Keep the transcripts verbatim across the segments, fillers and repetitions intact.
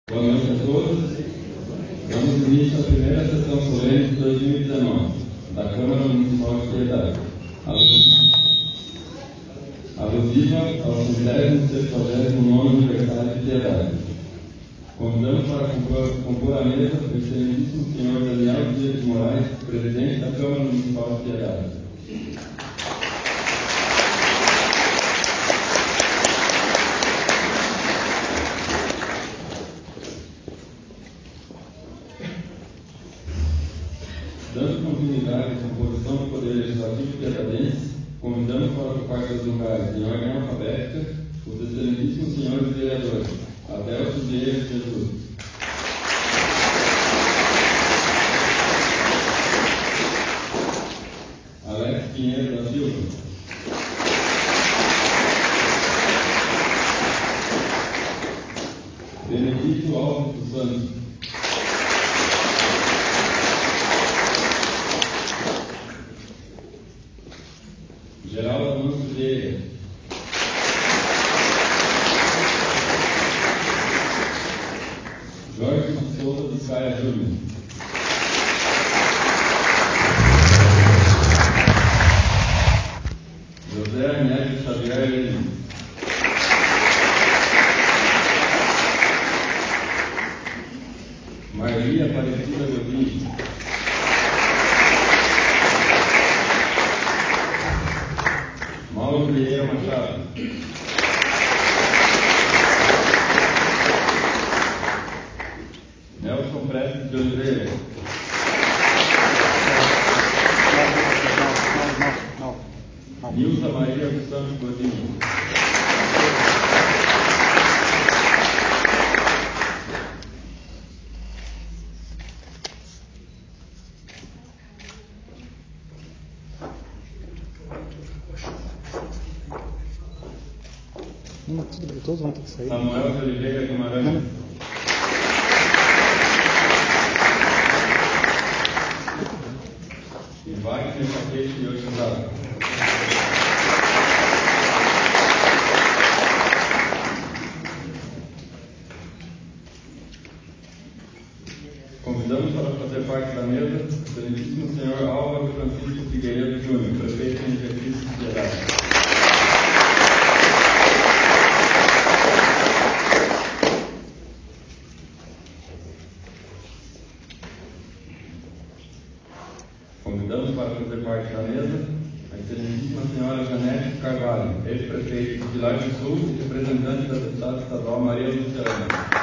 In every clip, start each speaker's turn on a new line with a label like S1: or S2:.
S1: Boa noite a todos. Damos início à primeira sessão solene de dois mil e dezenove da Câmara Municipal de Piedade, alusiva ao centésimo sexagésimo nono aniversário de Piedade. Convidamos para compor, compor a mesa o excelentíssimo senhor Daniel Dias de Moraes, presidente da Câmara Municipal de Piedade. Dando continuidade à composição do Poder Legislativo pietadense, convidamos para ocupar seus lugares em ordem alfabética os excelentíssimos senhores vereadores Adelso Vieira Jesus, Alex Pinheiro da Silva, Benedito Alves dos Santos, Geraldo Alonso Vieira, Jorge Souza dos Caia Júnior, José Arnésio Xavier Lima, Maria Aparecida Godinho, Mauro Vieira Machado, Nelson Prestes de Oliveira, Nilza Maria dos Santos Godinho,
S2: Não, tudo bem, todos vão ter que sair.
S1: Samuel de Oliveira Guimarães,
S2: Não.
S1: e Wagner Paquete Yoshizada. Convidamos para fazer parte da mesa o excelentíssimo senhor Álvaro Francisco Figueiredo Júnior, prefeito em exercício de Piedade. Convidamos para fazer parte da mesa a excelentíssima senhora Janete Carvalho, ex-prefeito de Laje Sul e representante da deputada estadual Maria Luciana.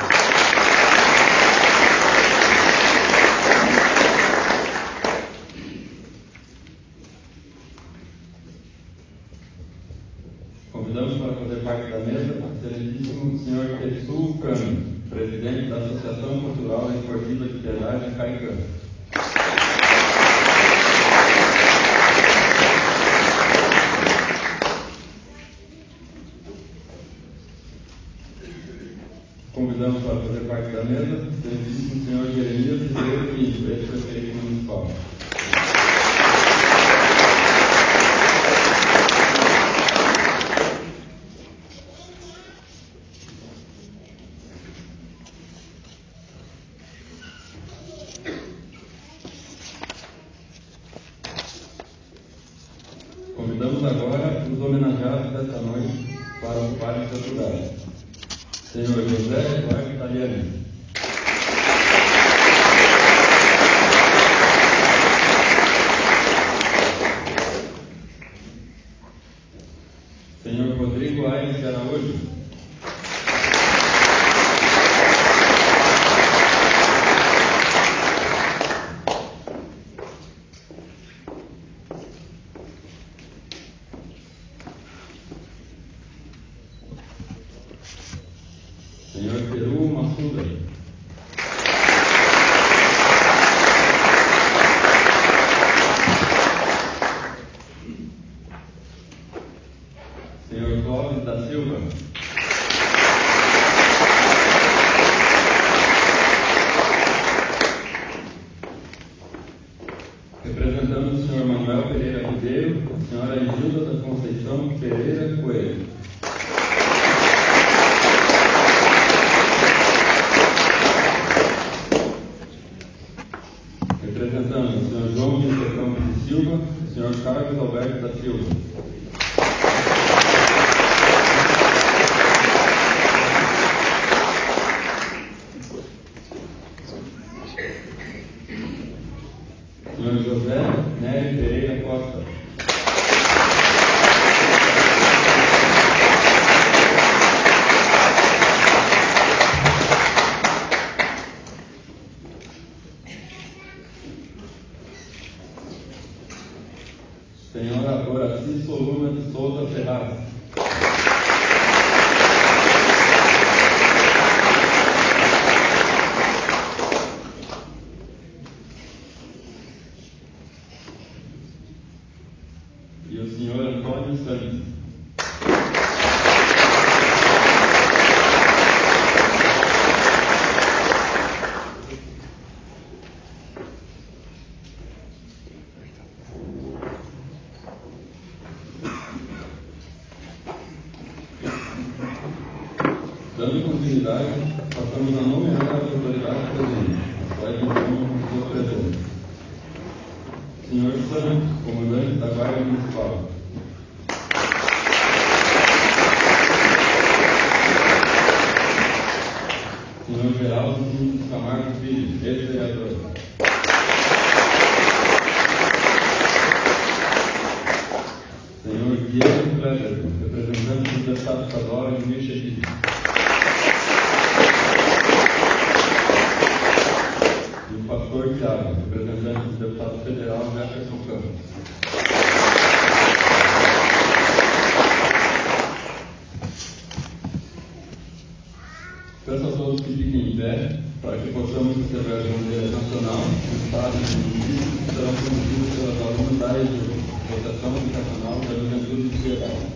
S1: Convidamos para fazer parte da mesa o excelentíssimo senhor Tetsu Cano, presidente da Associação Cultural e Esportiva de Piedade Caicã. Convidamos para fazer parte da mesa o excelentíssimo senhor Jeremias Ribeiro Pinto, ex-prefeito municipal. Convidamos agora os homenageados desta noite para ocuparem seus lugares. Senhor José Eduardo Italiani, autoridade, passamos a nomear as autoridades presentes, as quais informam as suas presenças. Senhor Santos, comandante da Guarda Municipal. Senhor Geraldo Nunes Camargo Filho, ex-vereador. Senhor Guilherme Kleber, representante do deputado estadual Edmir Chedid. E o pastor Thiago, representante do deputado federal Jefferson Campos. Peço a todos que fiquem em pé para que possamos receber a bandeira nacional do Estado e do município que serão promovidos pelas alunas da E J U, Associação Educacional da Juventude de Piedade.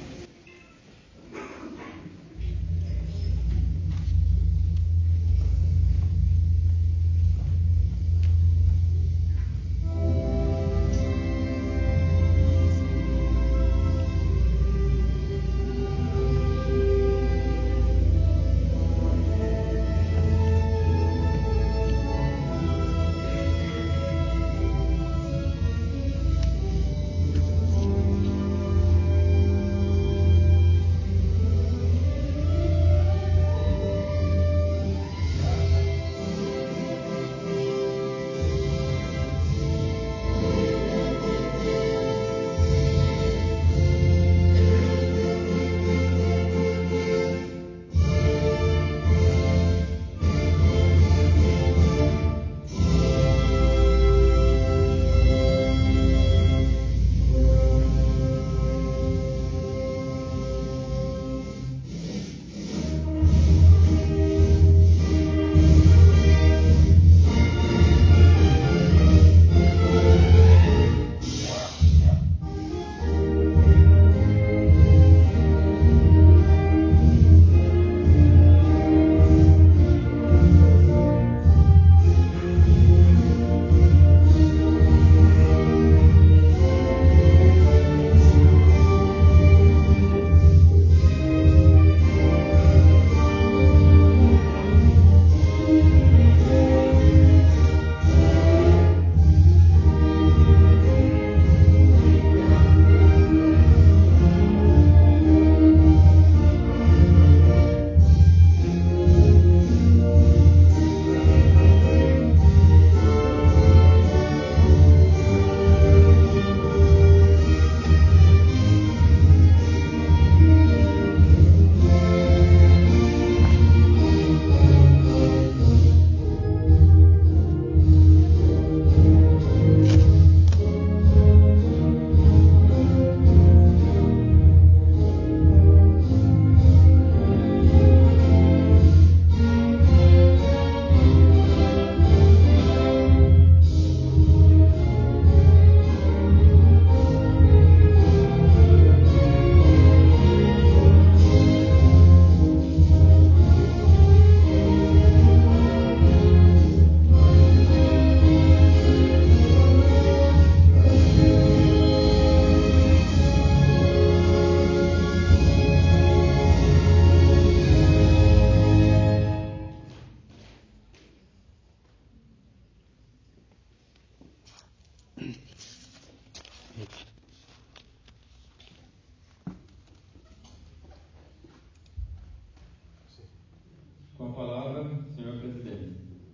S1: Com a palavra, senhor presidente.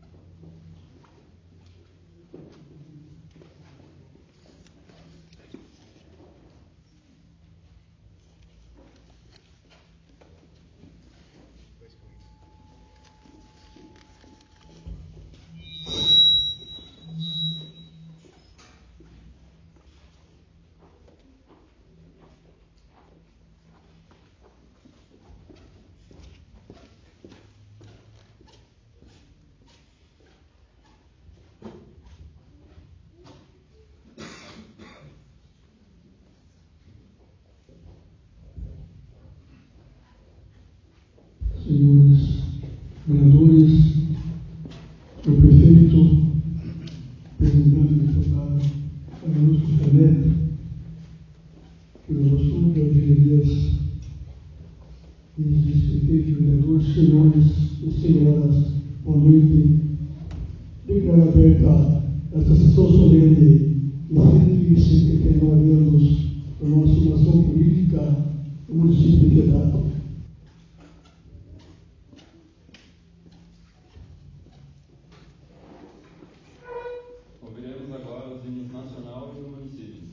S3: Senhores vereadores, senhor prefeito, representante do deputado Augusto Neto, que nos assuntos das regalias e dos prefeitos vereadores, senhores horas, boa noite. Declaro aberta esta sessão solene de cento e cinquenta e nove anos da nossa nação política do município de Piedade.
S1: Ouviremos agora os hinos nacional e do município.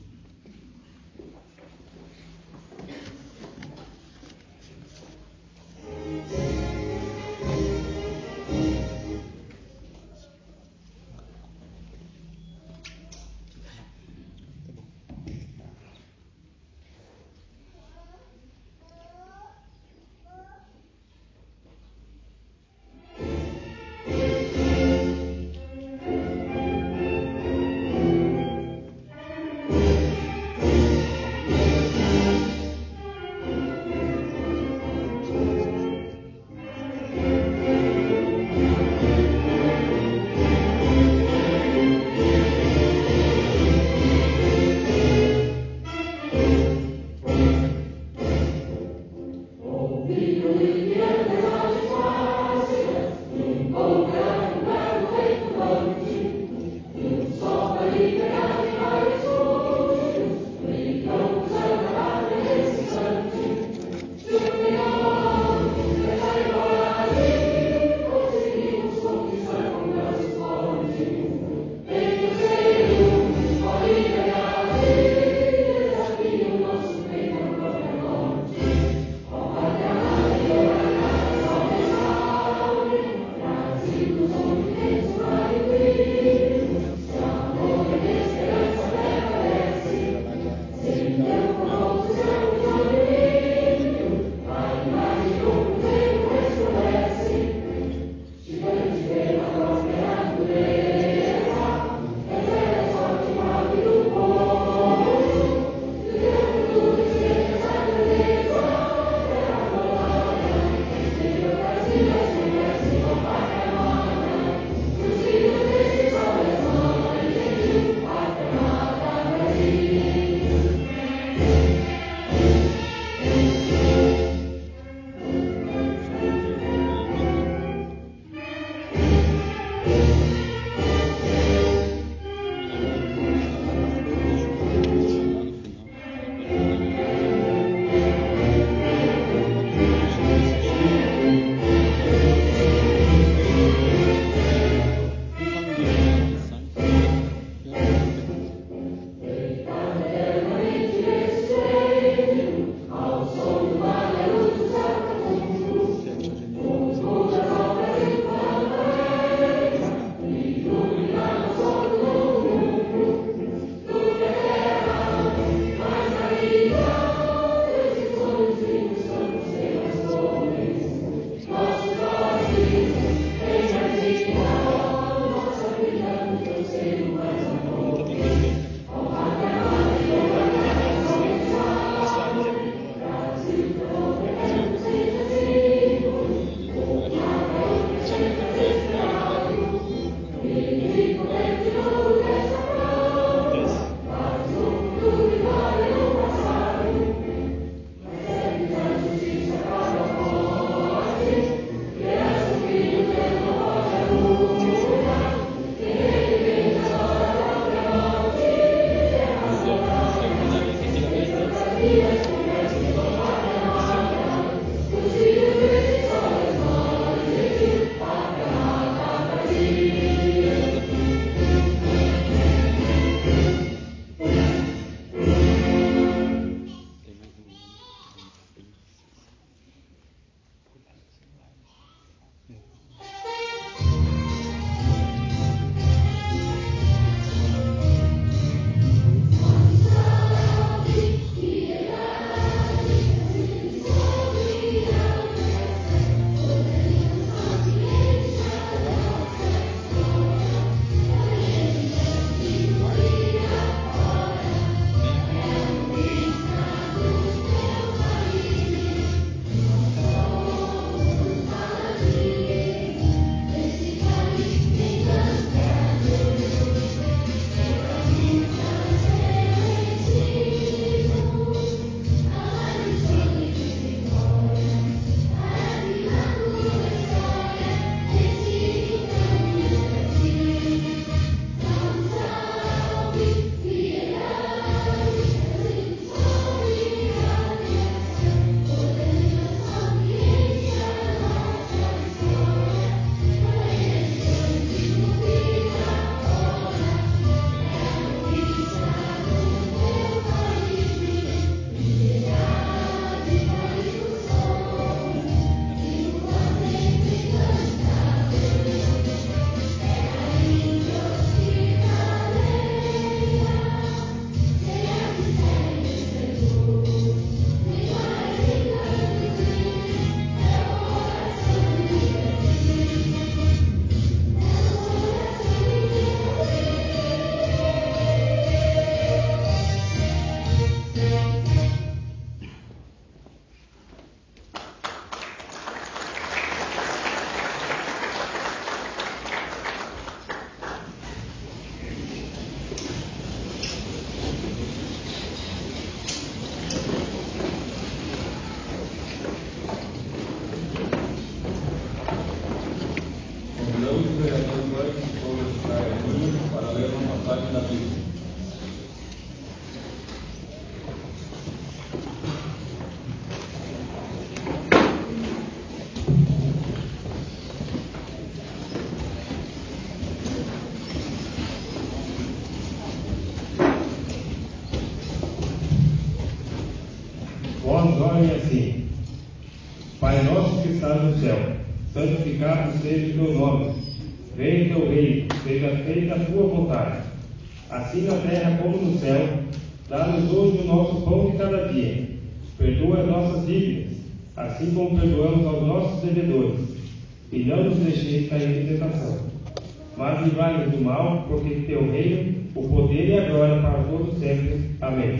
S4: orem assim: Pai nosso que estás no céu, santificado seja o teu nome. Venha o teu reino, seja feita a tua vontade, assim na terra como no céu. Dá-nos hoje o nosso pão de cada dia. Perdoa as nossas dívidas, assim como perdoamos aos nossos devedores. E não nos deixeis cair em tentação, mas livrai-nos do mal, porque teu reino, o poder e a glória para todos sempre. Amém.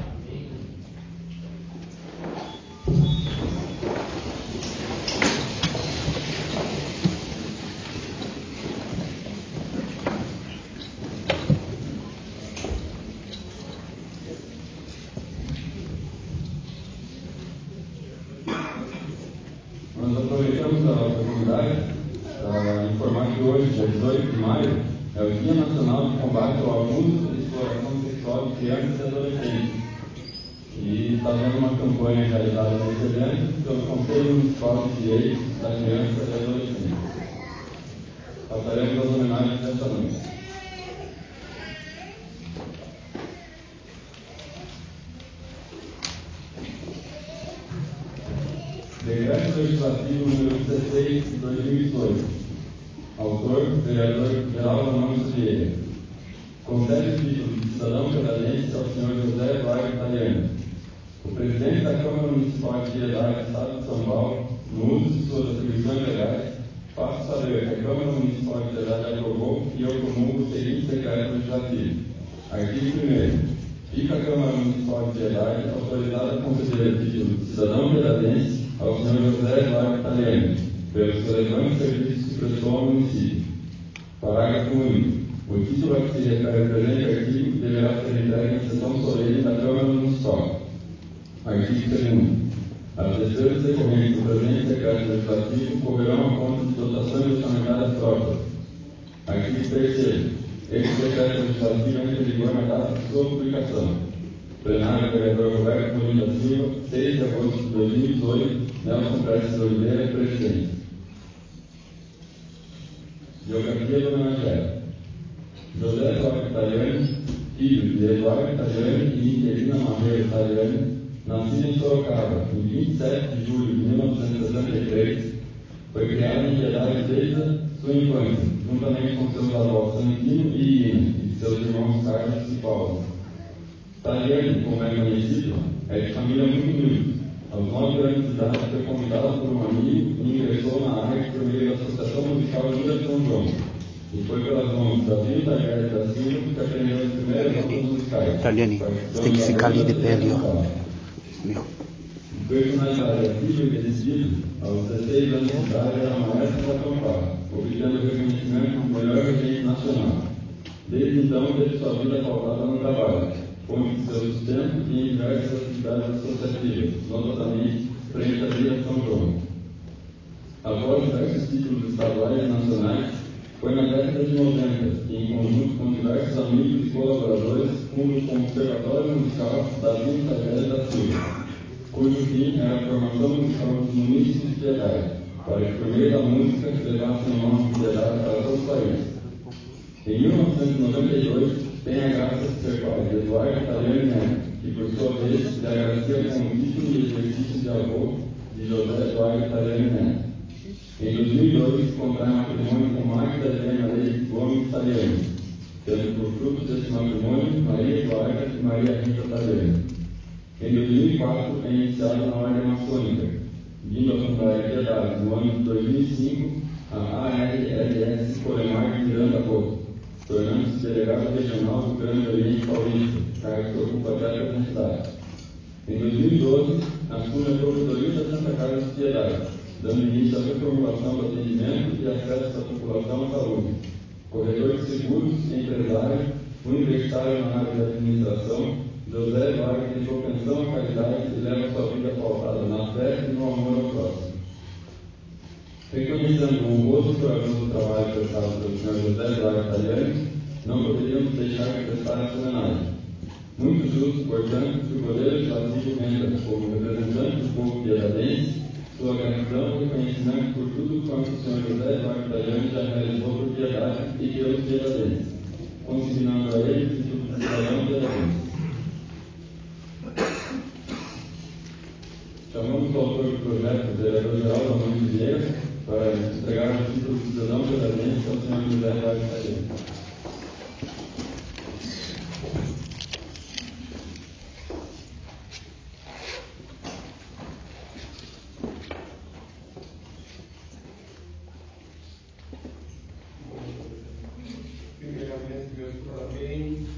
S1: Nós aproveitamos a oportunidade para informar que hoje, dia dezoito de maio, é o Dia Nacional de Combate ao Abuso e Exploração Sexual de Crianças e Adolescentes. E está havendo uma campanha realizada nesse evento pelo Conselho Municipal de Direitos da Criança e Adolescente. Passaremos as homenagens desta noite. Decreto Legislativo número dezesseis de dois mil e dezoito. Autor, vereador Geraldo Amâncio Vieira. Concede o título de cidadão canadense ao senhor José Eduardo Italiano. O presidente da Câmara Municipal de Piedade do Estado de São Paulo, no uso de suas atribuições legais, faço saber que a Câmara Municipal de Piedade aprovou e eu comungo o seguinte decreto legislativo. Artigo primeiro. Fica a Câmara Municipal de Piedade autorizada a conceder o título de cidadão piedadense ao senhor José Eduardo Italiano, pelos relevantes serviços que prestou ao município. Parágrafo único. O título a que se refere o presente artigo deverá ser entregue em sessão solene da Câmara Municipal. Artigo segundo. As despesas decorrentes do presente decreto legislativo correrão a conta de dotações orçamentárias próprias. Artigo terceiro. Este decreto legislativo entra em vigor na data de sua publicação. Plenário vereador Roberto Molina Silva, seis de agosto de dois mil e dezoito, Nelson Prestes Oliveira, presidente. Biografia do homenageado. José Eduardo Italiano, filho de Eduardo Italiano e Michelina Marreiro Italiano, nascido em Sorocaba, em vinte e sete de julho de mil novecentos e sessenta e três, foi criado em Piedade desde sua infância, juntamente com seus avós Santino e Ina, e seus irmãos Carlos e Paulo. Italiano, como é conhecido, é de família muito humilde. Aos nove anos de idade, foi convidado por um amigo e ingressou na arte por meio da Associação Musical Ilha de São João. E foi pelas mãos da Vilda Guedes da Silva que aprendeu as primeiras notas musicais.
S2: Italiani, você tem que ficar ali de pé ali, ó. Meu.
S1: O personagem ativo e decidido, aos dezesseis anos de idade, era maestro da Campara, obtendo o reconhecimento do melhor regente nacional. Desde então, teve sua vida pautada no trabalho, com seu sustento e em diversas atividades associativas, notadamente frente à Ilha de São João. Após diversos títulos estaduais e nacionais, foi na década de noventa que, em conjunto com diversos amigos e colaboradores, fundou o Conservatório Musical da Vilda Guedes da Silva, cujo fim era a formação musical dos munícipes de Piedade, para que, por meio da música, levassem o nome de Piedade para todo o país. Em mil novecentos e noventa e dois, tem a graça de ser pai de Eduardo Italiano Neto, que, por sua vez, lhe agradecia com o título de exercício de avô de José Eduardo Italiano Neto. Em dois mil e dois, contrai matrimônio com Magda Helena Leite Gomes Italiano, tendo por frutos desse matrimônio Maria Eduarda e Maria Rita Italiano. Em dois mil e quatro, é iniciado na Ordem Maçônica, vindo a fundar em Piedade, no ano de dois mil e cinco, a A R L S Colemar de Miranda Couto, tornando-se delegado regional do Grande Oriente Paulista, cargo que ocupa até a presente. Em dois mil e doze, assume a Provedoria da Santa Casa de Piedade, dando início à reformulação do atendimento e acesso da população à saúde. Corretor de seguros, empresário, universitário na área de administração, José Eduardo deixou pensão à caridade e leva sua vida pautada na fé e no amor ao próximo. Reconhecendo o gosto e corajoso trabalho prestado pelo senhor José Eduardo Italiano, não poderíamos deixar de prestar essa homenagem. Muito justo, portanto, que o Poder Legislativo renda, como representante do povo piedadense, sua gratidão e reconhecimento por tudo quanto o senhor José Eduardo Italiano já realizou por Piedade e pelos piedadenses, consignando a ele o título de cidadão piedadense. o autor do projeto, o vereador-geral da Mãe Mineira, para entregar o título de cidadão canadense ao senhor José Eduardo Salinas.
S5: Primeiramente, meus parabéns.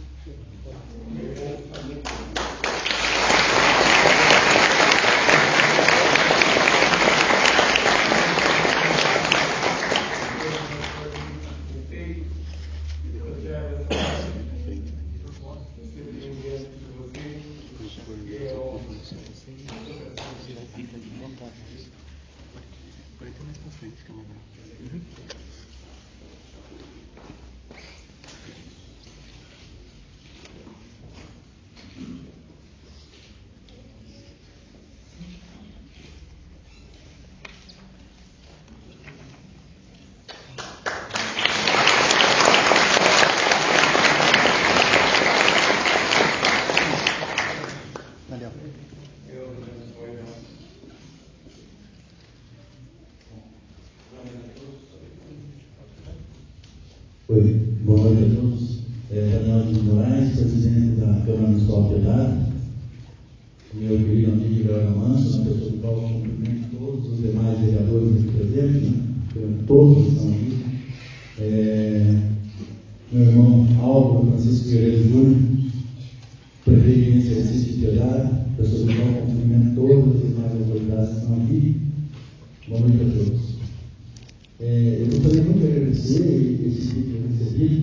S6: Oi, boa noite a todos. É Daniel de Moraes, presidente da Câmara Municipal de Piedade. Meu querido amigo Gabriel Manso, na pessoa do qual eu cumprimento todos os demais vereadores aqui presentes, né? Todos estão aqui. É, meu irmão Álvaro Francisco Guerreiro Júnior, prefeito em exercício de Piedade, pessoa do qual eu cumprimento todas as demais autoridades que estão aqui. Boa noite a todos. É, eu gostaria muito de agradecer esse título que eu recebi.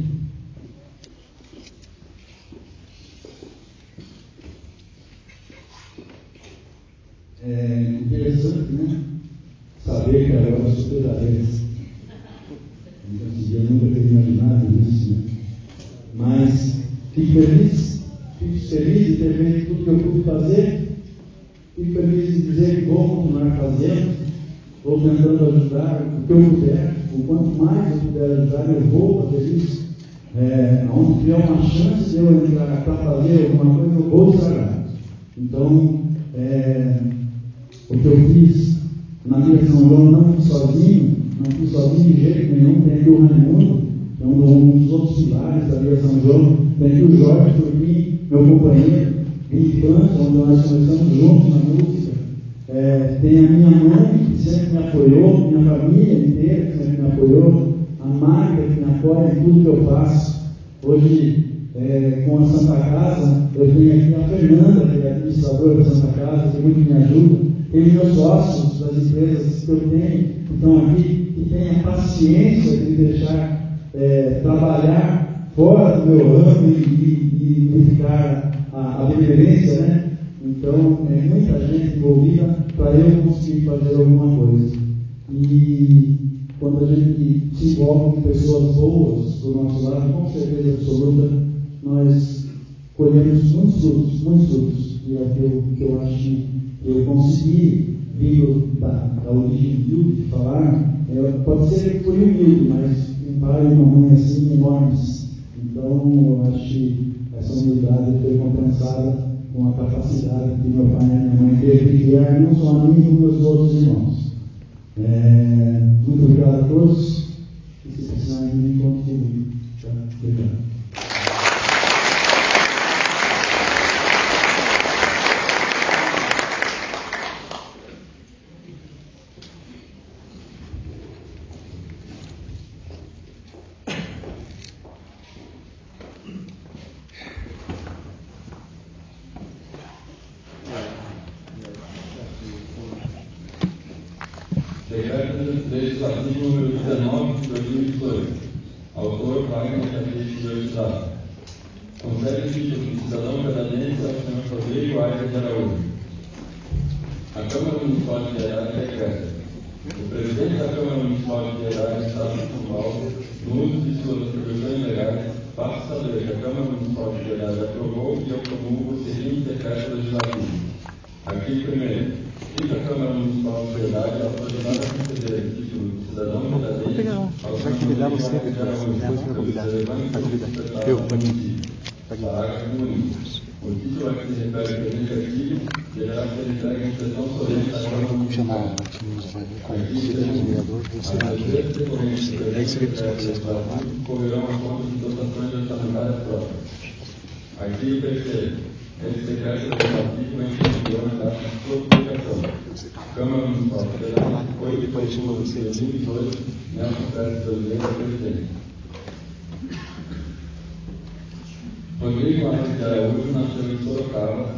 S6: É interessante, né? Saber que agora eu sou pedalense. Eu nunca teria imaginado isso, né? Mas fico feliz, fico feliz de ter feito tudo que eu pude fazer. Fico feliz de dizer que vou continuar fazendo. Estou tentando ajudar o que eu puder, o quanto mais eu puder ajudar, eu vou fazer isso. É, onde tiver uma chance de eu entrar para fazer alguma coisa, eu vou desagrar. Então, é, o que eu fiz na minha São João, não fiz sozinho, não fiz sozinho de jeito nenhum. Tem aqui o Raimundo, que é um dos outros pilares da minha São João. Tem aqui o Jorge Turquim, meu companheiro, de infância, onde nós começamos juntos na música. É, tem a minha mãe, que sempre me apoiou, minha família inteira, que sempre me apoiou, a Marta, que me apoia em tudo que eu faço. Hoje, é, com a Santa Casa, eu tenho aqui a Fernanda, que é administradora da Santa Casa, que muito me ajuda. Tem meus sócios das empresas que eu tenho, que estão aqui, que têm a paciência de deixar é, trabalhar fora do meu ramo e, e, e ficar a, a benevolência, né? Então, é muita gente envolvida para eu conseguir fazer alguma coisa. E quando a gente se envolve com pessoas boas do nosso lado, com certeza absoluta, nós colhemos muitos frutos, muitos frutos. E é o que eu, que eu acho que eu consegui, vindo da, da origem humilde de falar, é, pode ser que foi humilde, mas um pai e uma mãe assim enormes. Então, eu acho que essa humildade foi compensada com a capacidade que meu pai e minha mãe teve de criar não só a mim, como meus outros irmãos. É, muito obrigado a todos. E se precisarem de mim, conte comigo. Tá? Obrigado.
S1: Decreto legislativo número dezenove de dois mil e dezoito. Autor Wagner Catete de Oitavo. Concede o título de cidadão canadense ao senhor Rodrigo Aires de Araújo. A Câmara Municipal de Piedade decreta: o presidente da Câmara Municipal de Piedade do Estado de São Paulo, no uso de suas atribuições legais, faça saber que a Câmara Municipal de Piedade aprovou e eu promulgo o seguinte decreto legislativo. Artigo primeiro. Fica a Câmara Municipal de Piedade autorizada a conceder o título de cidadão canadense ao senhor Rodrigo Aires de Araújo,
S2: Eu, para mim.
S1: Parágrafo único. O título a que se refere ao presente artigo deverá ser entregue em sessão solene da Câmara Municipal. Correrão a conta de dotações orçamentárias próprias. Artigo terceiro. Esse decreto legislativo é inferior na data de sua publicação. Câmara Municipal Federal, oito de outubro de dois mil e dois, Nelson Pérez de Oliveira, presidente. Rodrigo Alves de Araújo nasceu em Sorocaba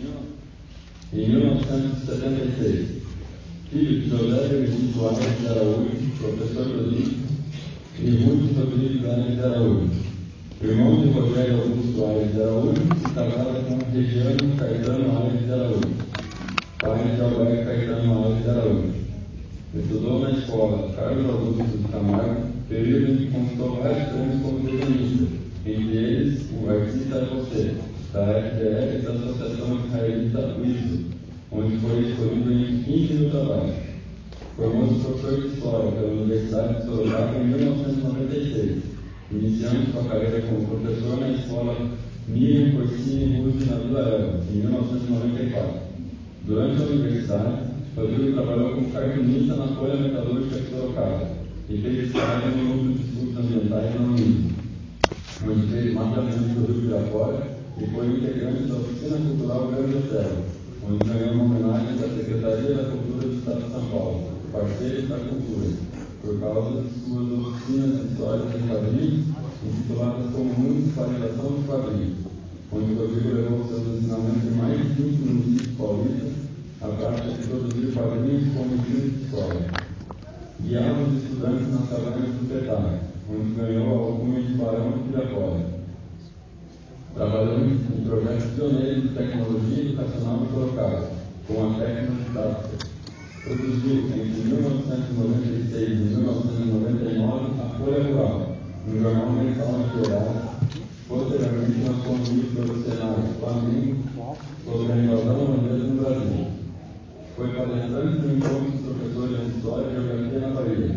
S1: em mil novecentos e setenta e seis. Filho de José Benedito Alves de Araújo, professor Rodrigo, e Ruth Rodrigues Alves de Araújo. Irmão de Rogério Augusto Alves de Araújo, se casava com Regiano Caetano Alves de Araújo, pai de Alberto Caetano Alves de Araújo. Estudou na escola Carlos Augusto de Camargo, período em que conquistou vários prêmios como desenhista, entre eles o Artista é Você, da F D F e da Associação Israelita U I S O, onde foi escolhido em quinze mil trabalhos. Formou-se professor de História pela Universidade de Sorocaba em mil novecentos e noventa e seis, iniciando sua carreira como professor na escola Miriam Corsini Ruse na Vila Elba, em mil novecentos e noventa e quatro. Durante a universidade, Rodrigo trabalhou como cartunista na Folha Metalúrgica de Sorocaba e fez estágio no Núcleo de Estudos Ambientais na Unisc, onde fez mapeamento do Rio Pirapora e foi integrante da Oficina Cultural Grande Hotel, onde ganhou uma homenagem da Secretaria da Cultura do Estado de São Paulo, parceiro da cultura, por causa de suas oficinas históricas em quadrinhos, intituladas como Municipalização de Quadrinhos, onde Rodrigo levou seus ensinamentos em mais de vinte municípios paulistas à prática de produzir quadrinhos como ensino de história. Guiava os estudantes nas cavernas do Petar, onde ganhou a alcunha de Barão de Pirapora. Trabalhou em projetos pioneiros de tecnologia educacional em Sorocaba, com a Tecnodidática. Produziu entre mil novecentos e noventa e seis e mil novecentos e noventa e nove a Folha Rural, um jornal mensal na Piedade. Posteriormente, nós conduzimos pelo Senado Flamengo sobre a invasão holandesa no Brasil. Foi palestrante no encontro dos professores de História e Geografia na Bahia,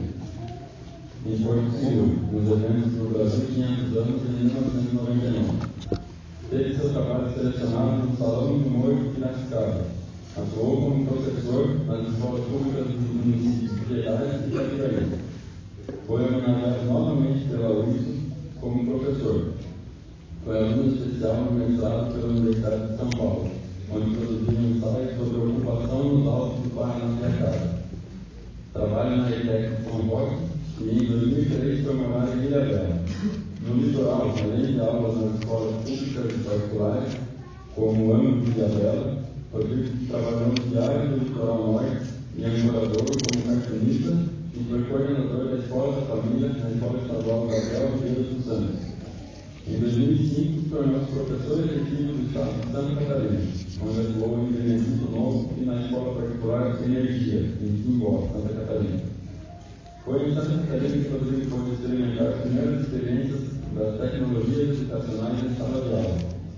S1: em Porto Seguro, nos eventos do Brasil quinhentos anos em mil novecentos e noventa e nove. Teve seu trabalho selecionado no Salão do Morro de Piracicaba. Atuou como professor nas escolas públicas dos municípios de Piedade e Itaquiraí. Foi homenageado novamente pela U I S O como professor. Foi aluno especial no mestrado pela Universidade de São Paulo, onde produziu um ensaio sobre a ocupação nos altos do Paranapiacaba. Trabalha na E T E C de São Roque e em dois mil e três foi morar em Ilhabela. No litoral, além de aulas nas escolas públicas e particulares, como o âmbito de Ilhabela, Rodrigo trabalhou no Diário do Litoral Norte e é morador como cartunista e foi coordenador da Escola da Família na Escola Estadual Gabriel Vieira dos Santos. Em dois mil e cinco, tornou-se professor efetivo do Estado de Santa Catarina, onde atuou em Benedito Novo e na Escola Particular de Energia, em Timbó, Santa Catarina. Foi em Santa Catarina que Rodrigo pôde experimentar as primeiras experiências das tecnologias educacionais em sala de aula.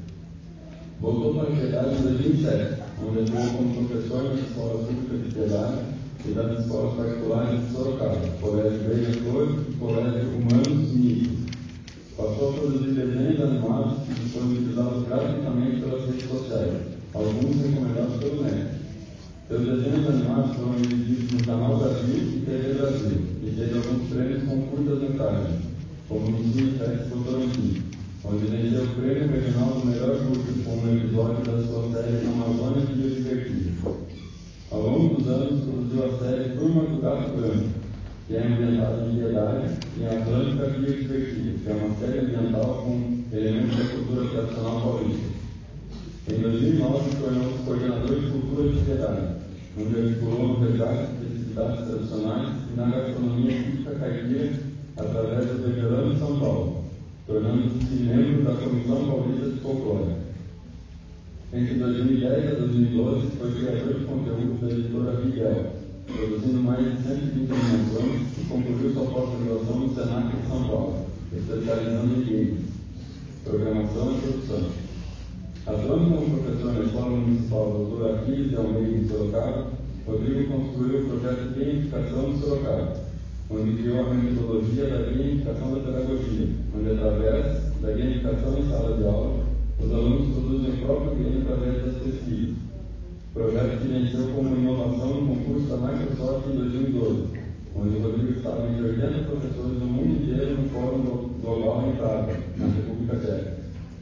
S1: Voltou para a Piedade em dois mil e sete, onde atuou como professor nas escolas públicas de Piedade e das escolas particulares de Sorocaba, Colégio Beija Flor e Colégio Humanos Mistos. Passou a produzir desenhos animados e disponibilizados gratuitamente pelas redes sociais, alguns recomendados pelo mestre. Seus desenhos animados foram exibidos no Canal Brasil e T V Brasil, e teve alguns prêmios com curtas metragens, como no Cine Festival Toronto, onde venceu o prêmio regional do melhor curta, com um episódio da sua série Amazônia Dia Divertido. Ao longo dos anos, produziu a série Turma do Gato Branco, que é ambientada em Piedade, e a Atlântica Dia Divertido, que é uma série ambiental com elementos da cultura tradicional paulista. Em dois mil e nove, tornou-se coordenador de cultura de Piedade, onde articulou no resgate de festividades tradicionais e na gastronomia típica caipira através do Veterano de São Paulo, tornando-se membro da Comissão Paulista de Folclore. Entre dois mil e dez a dois mil e doze, foi criador de conteúdo da editora Miguel, produzindo mais de cento e vinte animações e concluiu sua pós-graduação no Senac de São Paulo, especializando em games, programação e produção. Atuando como professor na Escola Municipal doutor Aquiles de Almeida, em Sorocaba, Rodrigo construiu o projeto de Gamificação de Sorocaba, onde criou a metodologia da gamificação da pedagogia, onde, através da gamificação em sala de aula, os alunos produzem o próprio que venceu como inovação no concurso da Microsoft em dois mil e doze, onde o Rodrigo estava entre oitenta professores do mundo inteiro no Fórum Global em Praga, na República Tcheca.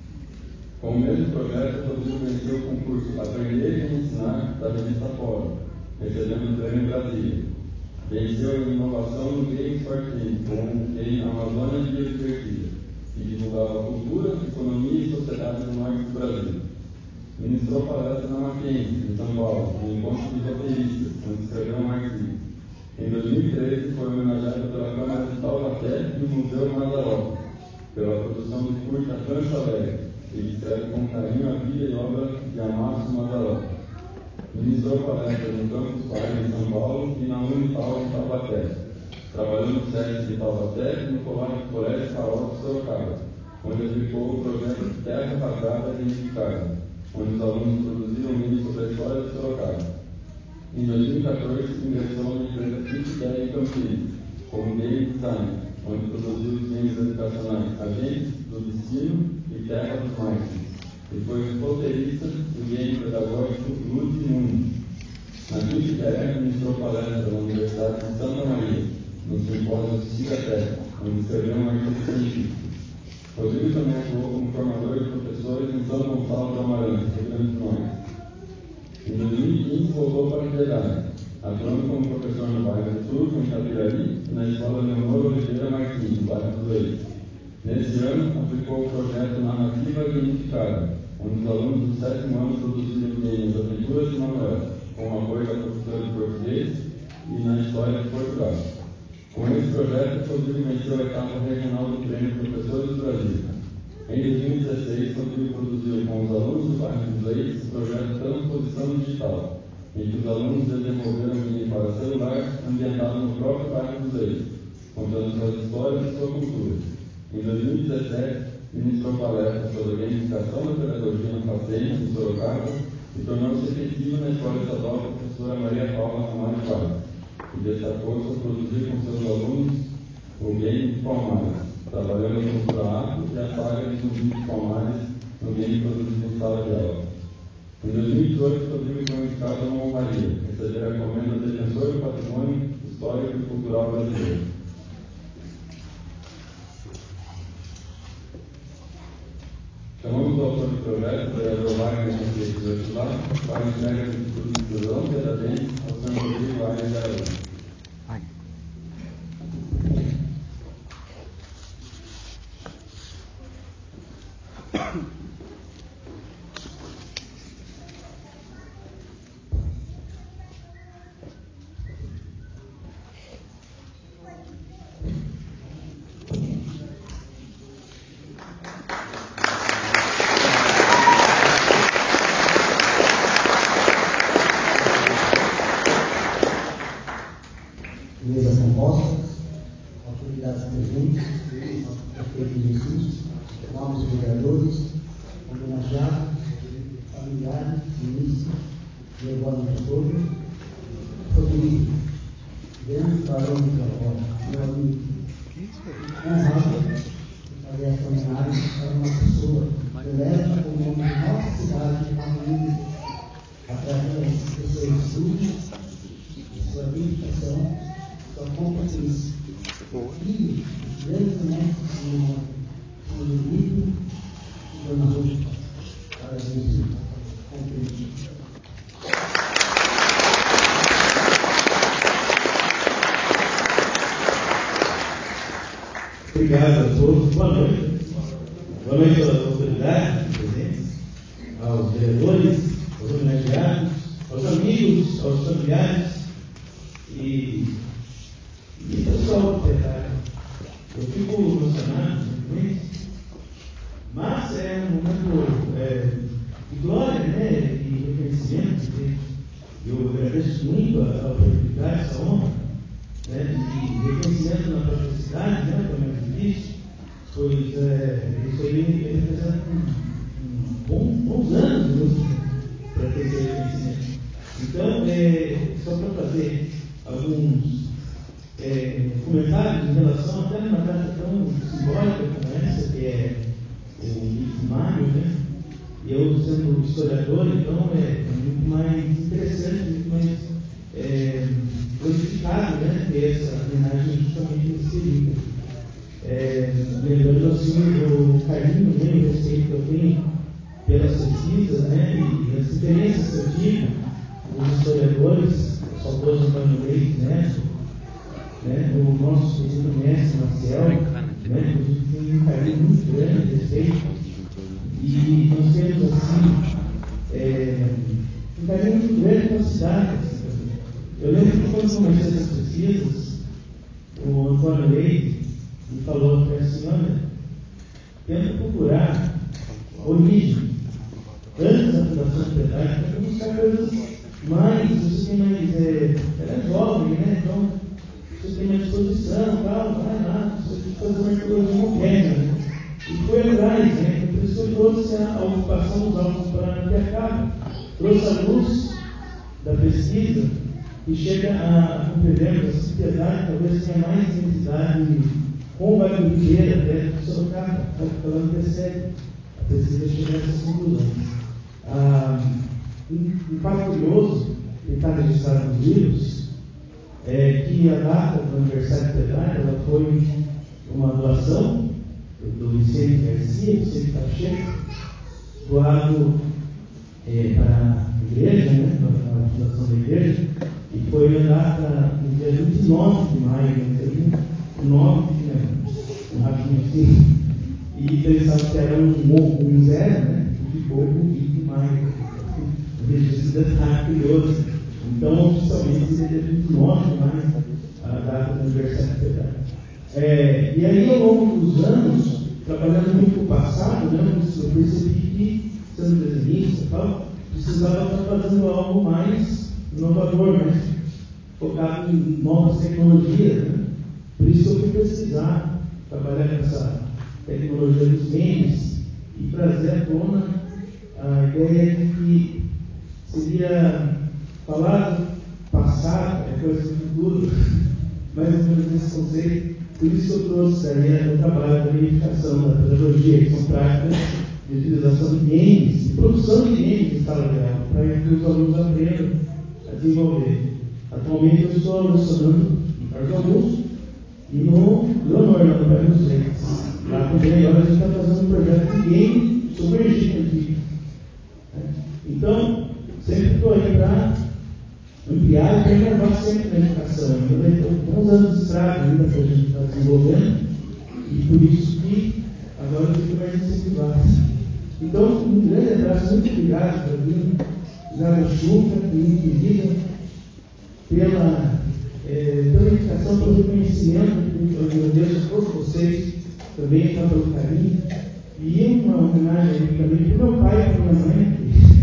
S1: Com o mesmo projeto, o Rodrigo venceu o concurso Aprender e Ensinar da revista Fórum, recebendo o prêmio Brasília. Venceu em inovação no Games for Teams, com o Game Amazônia Biodiversidade, que divulgava cultura, economia e sociedade no norte do Brasil. Ministrou palestra na Mackenzie, em São Paulo, no encontro de roteiristas, onde escreveu um artigo. Em dois mil e treze, foi homenageado pela Câmara de Taubaté e o Museu Mazzaropi, pela produção do curta Rancho Alegre, que descreve com carinho a vida e obra de Amácio Mazzaropi. Ministrou palestras no Campus Parque em São Paulo e na Unipal em Taubaté. Trabalhou no SESC de Taubaté e no Colégio Carol de Sorocaba, onde aplicou o projeto Terra Arrasada e Unificada, onde os alunos produziram vídeos sobre a história de Sorocaba. Em dois mil e quatorze, ingressou na empresa Pitideia em Campinas, como game designer, onde produziu os games educacionais Agentes do Destino e Terra dos Martins, e foi roteirista do game pedagógico Luz e Mundo. Na Pitideia, ministrou palestra na Universidade de Santa Maria, no simpósio Cigatec, onde escreveu um artigo científico. Rodrigo também atuou como formador de professores em São Gonçalo do Amarante, Rio Grande do Norte. Em dois mil e quinze, voltou para a Piedade, atuando como professor no bairro do Sul, em Capiraí, e na Escola Leonor Oliveira Martins, no bairro do Leite. Nesse ano, aplicou o projeto Narrativa Gamificada, onde os alunos do sétimo ano produziram games Aventuras de Manuel, com o apoio da professora de português e na História de Portugal. Com esse projeto, Rodrigo venceu a etapa regional do Prêmio Professores do Brasil. Em dois mil e dezesseis, Rodrigo produziu com os alunos do bairro dos Leitos o projeto Transposição Digital, em que os alunos desenvolveram um game para celular ambientado no próprio bairro dos Leitos, contando suas histórias e sua cultura. Em dois mil e dezessete, ministrou palestras sobre a gamificação da pedagogia na Facena, em Sorocaba, e tornou-se efetivo na Escola Estadual da professora Maria Paula Ramalho Vaz, e destacou-se a produzir com seus alunos o game de Palmares, trabalhando no cultura afro e a saga de zumbi de Palmares no game produzido em sala de aula. Em dois mil e dezoito, Rodrigo foi indicado a uma honraria, receber a comenda de Defensor do Patrimônio Histórico e Cultural Brasileiro. Chamamos o autor do projeto, o vereador Wagner de lá, para a entrega do título de inclusão e parabéns ao senhor Rodrigo Wagner de Araújo.
S7: Mesas compostas, autoridades presentes, prefeito de Jesus, novos vereadores, homenageados, familiares, ministros, e agora no todo, Rodrigo, grande barão de Carol, meu amigo, honrado de fazer essa homenagem para uma pessoa que leva o nome de nossa cidade a mundo, através do seu estudo, de sua dedicação, sua competência. E grande mestre do livro e Dona Rosa, para a gente compreender.
S6: Obrigado a todos. Boa noite. Boa noite às autoridades presentes, aos vereadores, aos homenageados, aos amigos, aos familiares e, e pessoal do plenário. Eu fico emocionado, realmente, mas é um momento é, de glória, né, de reconhecimento. Né? Eu agradeço muito a, a oportunidade, essa honra, né, de reconhecimento na própria cidade, né, como eu disse, pois é, isso aí representa um, um bom, bons anos para ter esse reconhecimento. Então, é, só para fazer alguns é, comentários em relação até uma data tão simbólica como essa, que é o mês de maio, né? E eu, sendo historiador, então é muito mais interessante
S8: lembrando assim o carinho, né, o respeito que eu tenho pelas pesquisas, né, e as experiências que eu tive com os historiadores, o saudoso Antônio Leite Neto, né, o nosso querido mestre Marcel, né, a gente tem um carinho muito grande, respeito, e nós temos assim é, um carinho muito grande com a cidade. Eu lembro que quando comecei essas pesquisas, o Antônio Leite me falou para a senhora, tenta procurar a origem, antes da fundação da Piedade, para buscar coisas mais, você tem mais, é, era jovem, né? Então, você tem mais disposição, tal, vai lá, você tem que fazer uma arqueologia moderna, né? E foi atrás, né? Por isso que eu trouxe a, a ocupação dos altos para Antiacaba, trouxe a luz da pesquisa e chega a compreender que a sociedade talvez tenha mais identidade com o Vale do Ribeira, até do Sorocaba, falando que é sério. A pesquisa chega a essas conclusões. Ah, um, um fato curioso que está registrado nos livros é que a data do aniversário de Piedade ela foi uma doação do Vicente Garcia, Vicente Pacheco, doado é, para a igreja, né, para a fundação da igreja, e foi a data no dia vinte e nove de maio, né, nove, né, um rapidinho assim, e pensava que era um, um, um zero, né, e ficou com vinte de maio. Esse detalhe curioso. Então, oficialmente, seria vinte e nove de maio, a data do aniversário da Piedade. É, e aí, ao longo dos anos, trabalhando muito com o passado, né, eu percebi que, sendo desenhista e tal, precisava estar fazendo algo mais inovador, mais focado em novas tecnologias. Né? Por isso eu fui pesquisar, trabalhar com essa tecnologia dos games e trazer à tona a ideia de que seria falar do passado, é coisa do futuro, mais ou menos esse conceito. Por isso que eu trouxe daí o trabalho da gamificação, da pedagogia, que são práticas de utilização de games, de produção de games em sala de aula, para que os alunos aprendam a desenvolver. Atualmente eu estou lecionando em Carlos Augusto e no Leonor, lá no bairro dos Reis. Lá também agora a gente está fazendo um projeto de game sobre o Egito Antigo. Então, sempre estou aí para ampliar e preservar sempre a educação. Então, bons anos de estrada ainda que a gente está desenvolvendo, e por isso que agora eu fico mais incentivado. Então, um grande abraço, muito obrigado por vir, Zaga Chuca, muito querida, pela, é, pela educação, pelo reconhecimento, eu agradeço a todos vocês também, tá, pelo carinho, e uma homenagem também para o meu pai e para a minha mãe.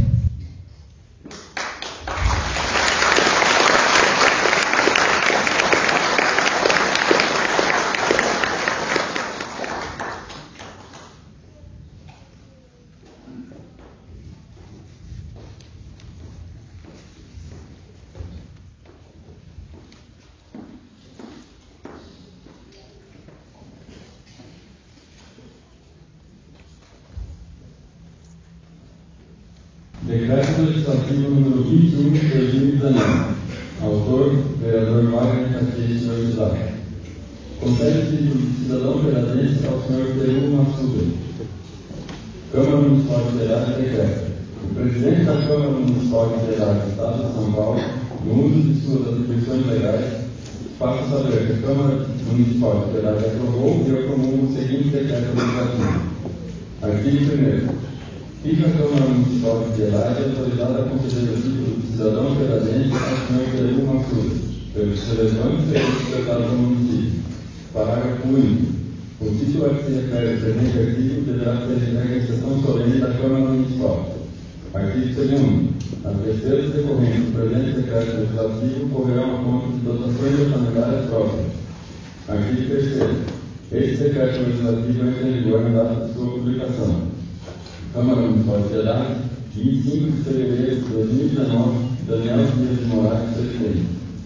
S1: Decreto Legislativo número vinte e um de dois mil e dezenove. Autor, vereador Wagner Caxias Noizado. Concede o título de cidadão peradense ao senhor Peru Massuda. Câmara Municipal de Piedade decreta. O presidente da Câmara Municipal de Piedade do Estado de São Paulo, no uso de suas atribuições legais, faça saber que a Câmara Municipal de Piedade aprovou e eu comungo o seguinte decreto legislativo. Artigo primeiro. Fica a Câmara Municipal de Piedade autorizada a conceder o título de cidadão piedadense ao senhor Peru Massuda, pelos seleções e pelos secretários do município. Parágrafo único. O título a que se refere o presente artigo deverá ser entregue em sessão solene da Câmara Municipal. Artigo segundo. As despesas decorrentes do presente decreto legislativo correrão a conta de dotações orçamentárias próprias. Artigo terceiro. Este decreto legislativo entra em vigor na data de sua publicação. Câmara Municipal de Piedade, vinte e cinco de fevereiro de dois mil e dezenove, Daniel Dias de Moraes, presidente.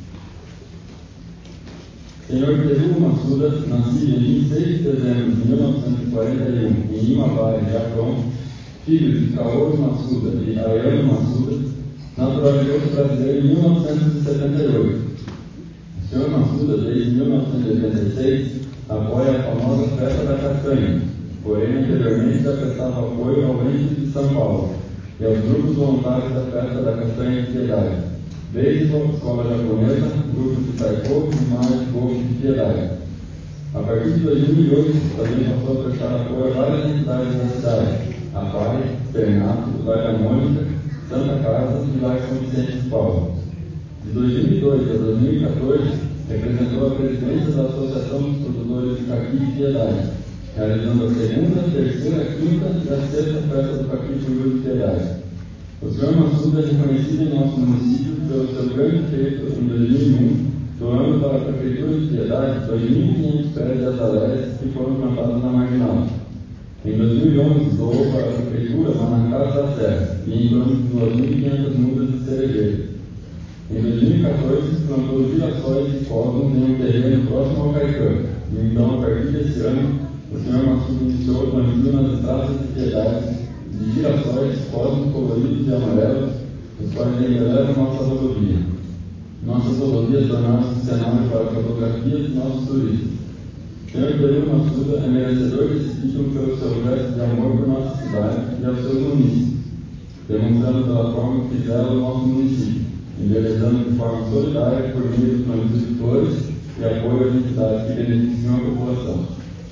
S1: Senhor Peru Massuda, nascido em vinte e seis de dezembro de mil novecentos e quarenta e um, em Imabara, Japão, filho de Kaoru Massuda e Ayano Massuda, naturalizou-se brasileiro em mil novecentos e setenta e oito. O senhor Massuda, desde mil novecentos e oitenta e seis, apoia a famosa Festa da Castanha, porém anteriormente já prestava apoio ao Ente de São Paulo e aos grupos voluntários da Festa da Castanha de Piedade, desde a Escola Japonesa, grupos de taiko e mais golfe de Piedade. A partir de dois mil e oito, também passou a prestar apoio a várias entidades da cidade, a P A I, Ternato, Laia Mônica, Santa Casa e Laia São Vicente de Paulo. De dois mil e dois a dois mil e quatorze, representou a presidência da Associação dos Produtores de Caqui de Piedade, realizando a segunda, terceira, quinta e a sexta festa do Caqui de Rio de Piedade. O senhor Massuda é reconhecido em nosso município pelo seu grande feito em dois mil e um, doando para a Prefeitura de Piedade dois mil e quinhentos pés de azaleias que foram plantados na Marginal. Em dois mil e onze, doou para a Prefeitura Manacás da Serra e em torno de duas mil e quinhentas mudas de cerejeira. Em dois mil e quatorze, plantou girassóis e cosmos em um terreno próximo ao Caicã, e então, a partir desse ano, o senhor Massuda iniciou o plantio nas estradas de Piedade de girassóis, cosmos coloridos e amarelos, os quais embelezam nossa rodovia. Nossas rodovias tornaram-se cenário para fotografias de nossos turistas. O senhor Peru Massuda é merecedor desse título pelo seu gesto de amor por nossa cidade e aos seus munícipes, demonstrando pela forma que fizeram o nosso município, embelezando de forma solidária por meio dos planos de flores e apoio às entidades que beneficiam a população.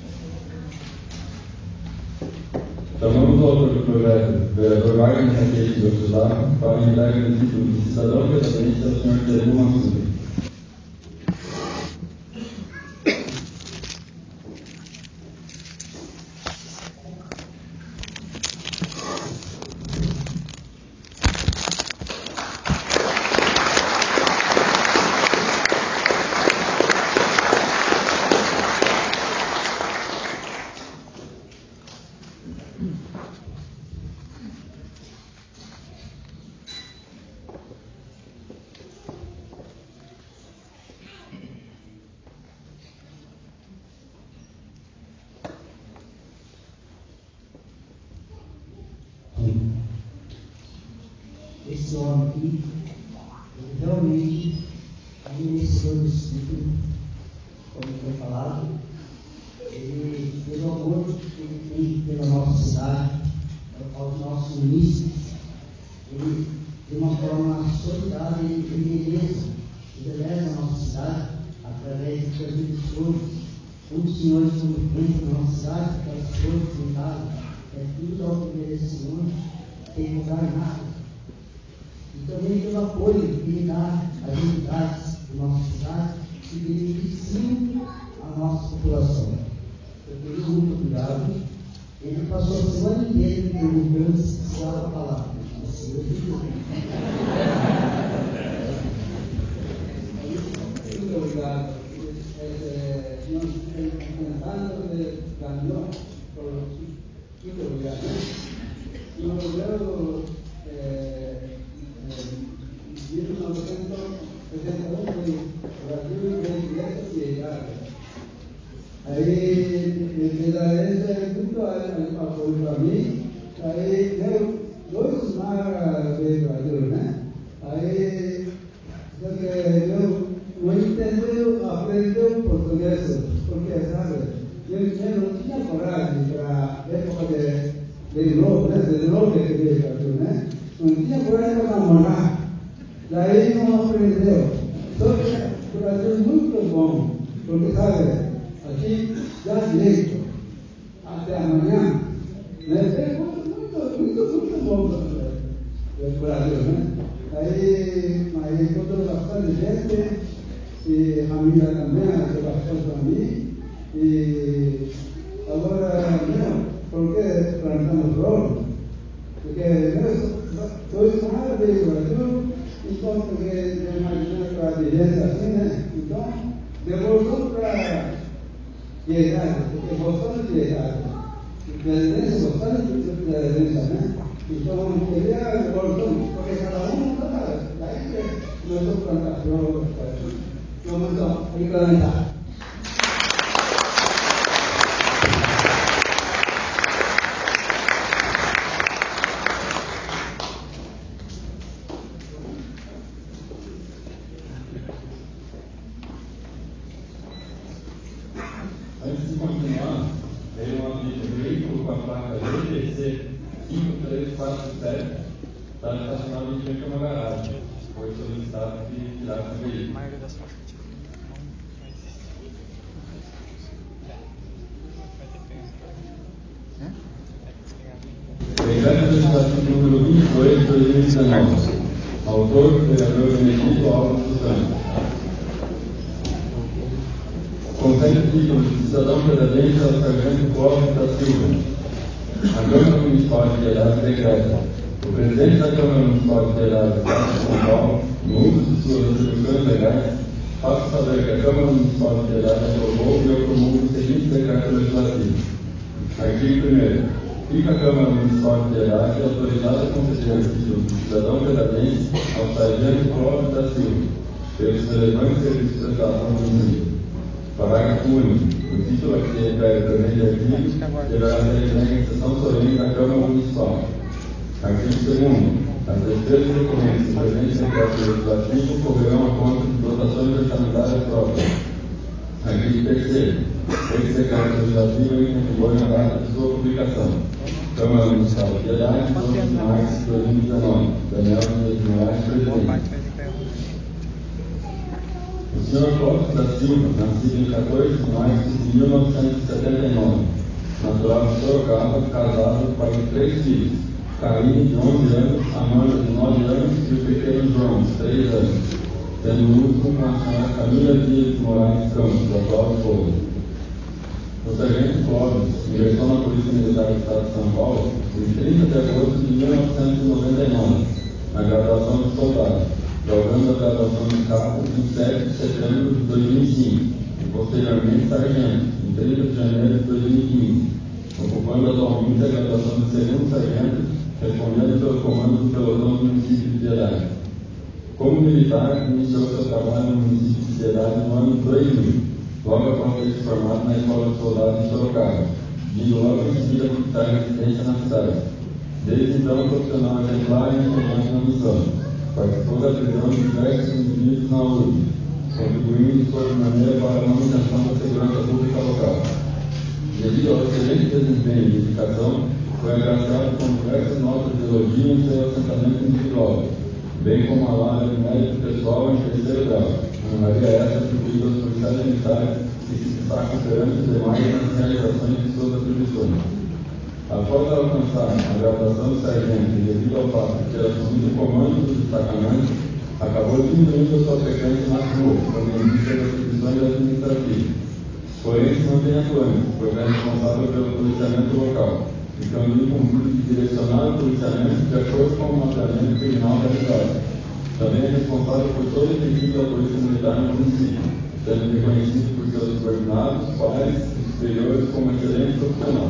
S1: Chamamos o autor do projeto, vereador Wagner Raquete de Oxilá, para entregar o título de cidadão pedadense ao senhor Peru Massuda.
S7: Esse homem aqui, ele realmente é merecedor desse título, como foi falado. Ele, pelo amor que ele tem pela nossa cidade, aos nossos munícipes, ele, de uma forma solidária, ele embeleza, embeleza a nossa cidade através de transmissões. Um dos senhores que na nossa cidade, aquelas flores plantadas, é tudo ao que merecimento, tem lugar nada. E também pelo apoio que ele dá às entidades da nossa cidade que beneficiam a nossa população. Eu queria muito obrigado. Ele passou a semana inteira me perguntando se precisava falar. Assim, eu fico
S9: muito obrigado. Nós tentando ganhar, muito obrigado. E o governo de mil novecentos e setenta e um, o Brasil veio dessa piedade. Aí, me dá esse muito apoio para mim. Aí, deu dois maras do Brasil, né? Aí, eu não entendeu, aprendeu português, porque, sabe, eu, eu não tinha coragem para época de, de novo, né? De novo que veio para Brasil, né? Não tinha coragem para namorar. Daí não aprendeu. Só que o Brasil é muito bom, porque, sabe, aqui dá direito até amanhã, né? É muito, muito, muito, muito bom o Brasil, né? Aí, aí encontrou bastante gente, e a família também, a bastante para mim, e agora, não, por que plantamos rolo? Porque nós, dois caras veio do Brasil, então, porque imagina para a direita assim, né? Então, devolveu para Piedade, porque gostando de Piedade. Presidência gostando de presidência, né? Então, queria devolver, porque cada um está daí, começou a plantar flores, vamos então, implementar.
S6: Aí
S1: a placa G D C cinco três quatro sete, está estacionado em frente a uma garagem. Foi solicitado que tirasse o veículo. Decreto legislativo número vinte e dois de dois mil e dezenove. Autor, vereador Benedito Alves dos Santos. Confere o título de cidadão pedalense ao sargento Clóvis da Silva. A Câmara Municipal de Piedade decreta: o presidente da Câmara Municipal de Piedade do Estado de São Paulo, no uso de suas atribuições legais, faço saber que a Câmara Municipal de Piedade aprovou e eu promulgo o seguinte decreto legislativo. Artigo primeiro. Fica a Câmara Municipal de Piedade autorizada a conceder o título de cidadão pedalense ao sargento Clóvis da Silva, pelos relevantes serviços prestados no município. Parágrafo único. O título aqui refere também de artigos deverá ser entregue em sessão solene da Câmara Municipal. Artigo segundo. As despesas recorrentes do presente decreto legislativo correrão a conta de dotações orçamentárias próprias. Artigo terceiro. Esse decreto legislativo entra em vigor na data de sua publicação. Câmara Municipal de Piedade, doze de março de dois mil e dezenove. Daniel de Moraes, presidente. O senhor Clóvis da Silva, nascido em quatorze de março de mil novecentos e setenta e nove, natural de Sorocaba, casado, pai de três filhos: Karine, de onze anos, Amanda, de nove anos, e o pequeno João, de três anos, tendo o último com a senhora Camila Dias de Moraes Campos, da qual esposa. O sargento Clóvis ingressou na Polícia Militar do Estado de São Paulo em trinta de agosto de mil novecentos e noventa e nove, na graduação de soldado, jogando a graduação de cabo em sete de setembro de dois mil e cinco, e posteriormente sargento, em trinta de janeiro de dois mil e quinze, ocupando atualmente a graduação de segundo sargento, respondendo pelo comando do pelotão do município de Piedade. Como militar, iniciou seu trabalho no município de Piedade no ano dois mil, logo após ter se formado na Escola de Soldados de Sorocaba, vindo logo em seguida conquistar residência na cidade. Desde então, profissional exemplar e instrumento na missão. Participou da prisão de diversos indivíduos na U R B, contribuindo de sua maneira para a manutenção da segurança pública local. Devido ao excelente desempenho e dedicação, foi agraciado com diversas notas de elogio em seu assentamento individual, bem como a lara de mérito pessoal em terceiro grau, honraria essa atribuída aos policiais militares que se destacam perante os demais nas realizações de suas atribuições. Após alcançar a graduação de sargento e devido ao fato de ter assumido o comando do destacamento, acabou diminuindo a sua frequência nas ruas, quando em vista das atribuições administrativas. Porém, se mantém atuante, pois é responsável pelo policiamento local, ficando incumbido de direcionar o policiamento de acordo com o mapeamento criminal realizado. Também é responsável por todo o efetivo da Polícia Militar no município, sendo reconhecido por seus subordinados, pais e superiores como excelente profissional.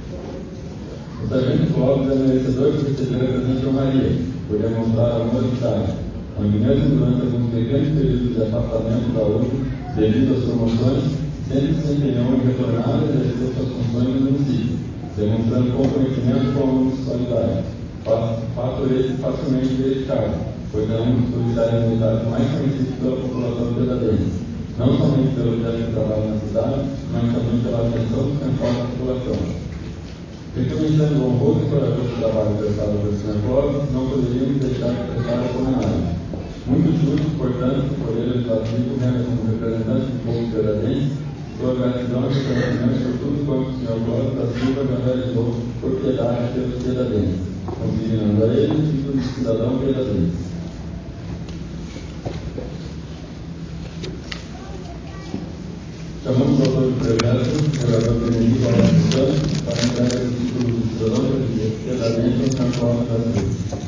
S1: O sargento Clóvis é merecedor de receber a presente honraria, por demonstrar amor à cidade, onde mesmo durante alguns pequenos períodos de afastamento da U R B, devido às promoções, sempre se empenhou em retornar e exercer suas funções no município, demonstrando comprometimento com a municipalidade, fato esse facilmente verificável, pois é um dos policiais militares mais conhecidos pela população piedadense, não somente pelo direto de trabalho na cidade, mas também pela atenção dispensada à população. Reconhecendo o honroso e corajoso trabalho prestado pelo senhor Clóvis, não poderíamos deixar de prestar a homenagem. Muito justo, portanto, que o Poder Legislativo renda como representante do povo piedadense sua gratidão e reconhecimento por tudo quanto o senhor Clóvis da Silva já realizou por piedade pelos piedadenses, consignando a ele o título de cidadão piedadense. Chamamos o autor do projeto, o vereador Benedito Alves dos Santos, para a entrega do título de cidadão piedadense ao senhor Clóvis da Silva.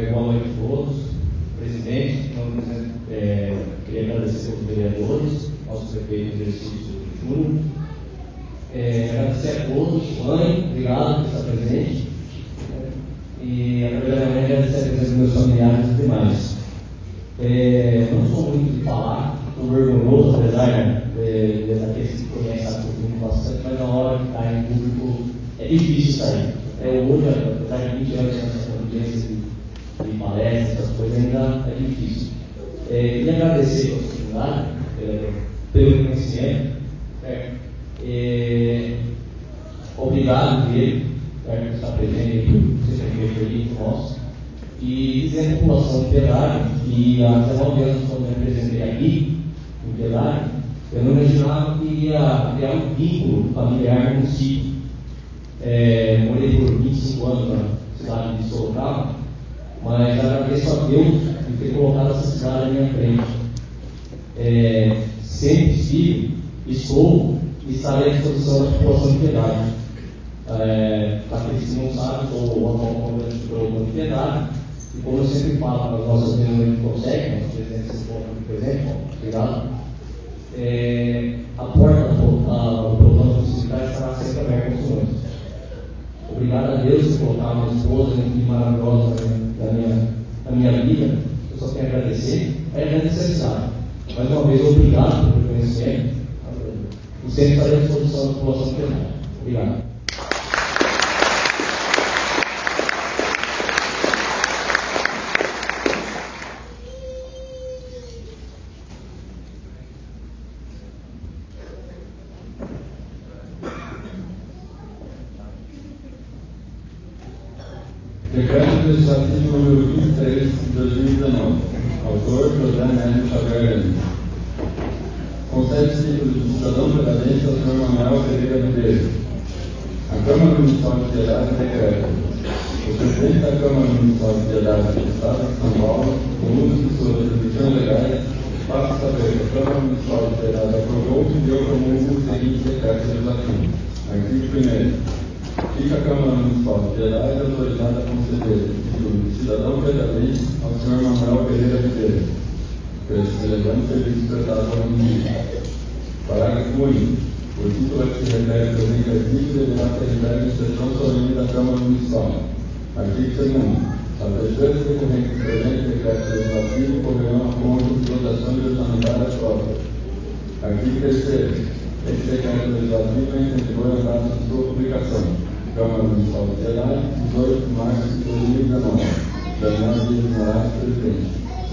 S10: É, boa noite a todos. Presidente, é, queria agradecer aos vereadores, aos prefeitos do exercício Júnior. É, agradecer a todos, mãe, obrigado por estar presente. E a primeira mãe agradecer a presença dos meus familiares e demais. É, não sou muito de falar, estou orgulhoso, apesar de, de daqueles que conhecem a público bastante, mas na hora de estar em público é difícil sair. É, hoje, apesar de vinte anos nessa audiência de, de palestras, essas coisas, ainda é difícil. É, queria agradecer a oportunidade, é, pelo conhecimento. É, é, obrigado dele por estar presente, por ser prefeito nosso. E dizer à população de Pedágio que há dezenove anos, quando eu me apresentei aqui, em Pedágio, eu não imaginava que ia criar um vínculo familiar no município. É, morei por vinte e cinco anos na cidade de Sorocaba, mas agradeço a Deus por ter colocado essa cidade à minha frente. É, sempre estive, estou e estarei à disposição da população de Pedágio. É, para aqueles que não sabem, sou o atual comandante do programa de Pedágio. E como eu sempre falo nas nossas reuniões de conselho, nosso presidente se encontra aqui presente, bom, obrigado. É, a porta do programa municipal estará sempre aberta aos senhores. Obrigado a Deus por colocar uma esposa maravilhosa da minha, da minha vida. Eu só tenho a agradecer. É grande necessidade. Mais uma vez, obrigado pelo conhecimento. E sempre estarei à disposição da população de Pedágio. Obrigado.
S1: Decreto legislativo número vinte e três de dois mil e dezenove. Autor José Neto Xavier. Concede título de cidadão pedalense ao senhor Manuel Pereira Ribeiro. A Câmara Municipal de Piedade decreta. O presidente da Câmara Municipal de Piedade do Estado de São Paulo, com uso de suas atribuições legais, faça saber que a Câmara Municipal de Piedade aprovou e deu promulgo o seguinte decreto legislativo. Artigo primeiro. Fica a Câmara Municipal de Piedade autorizada a conceder o título de cidadão pedalense ao senhor Manuel Pereira Ribeiro, pelo relevante serviço prestado ao município. Parágrafo único. O título a que se refere ao presente artigo deverá ser entregue em sessão solene da Câmara Municipal. Artigo segundo. As despesas decorrentes do presente decreto legislativo correrão a conta de dotação orçamentária própria. Artigo terceiro. Este decreto legislativo entra em vigor a data de sua publicação. Câmara Municipal de Piedade, dezoito de março de dois mil e dezenove. Daniel Dias Moraes, presidente.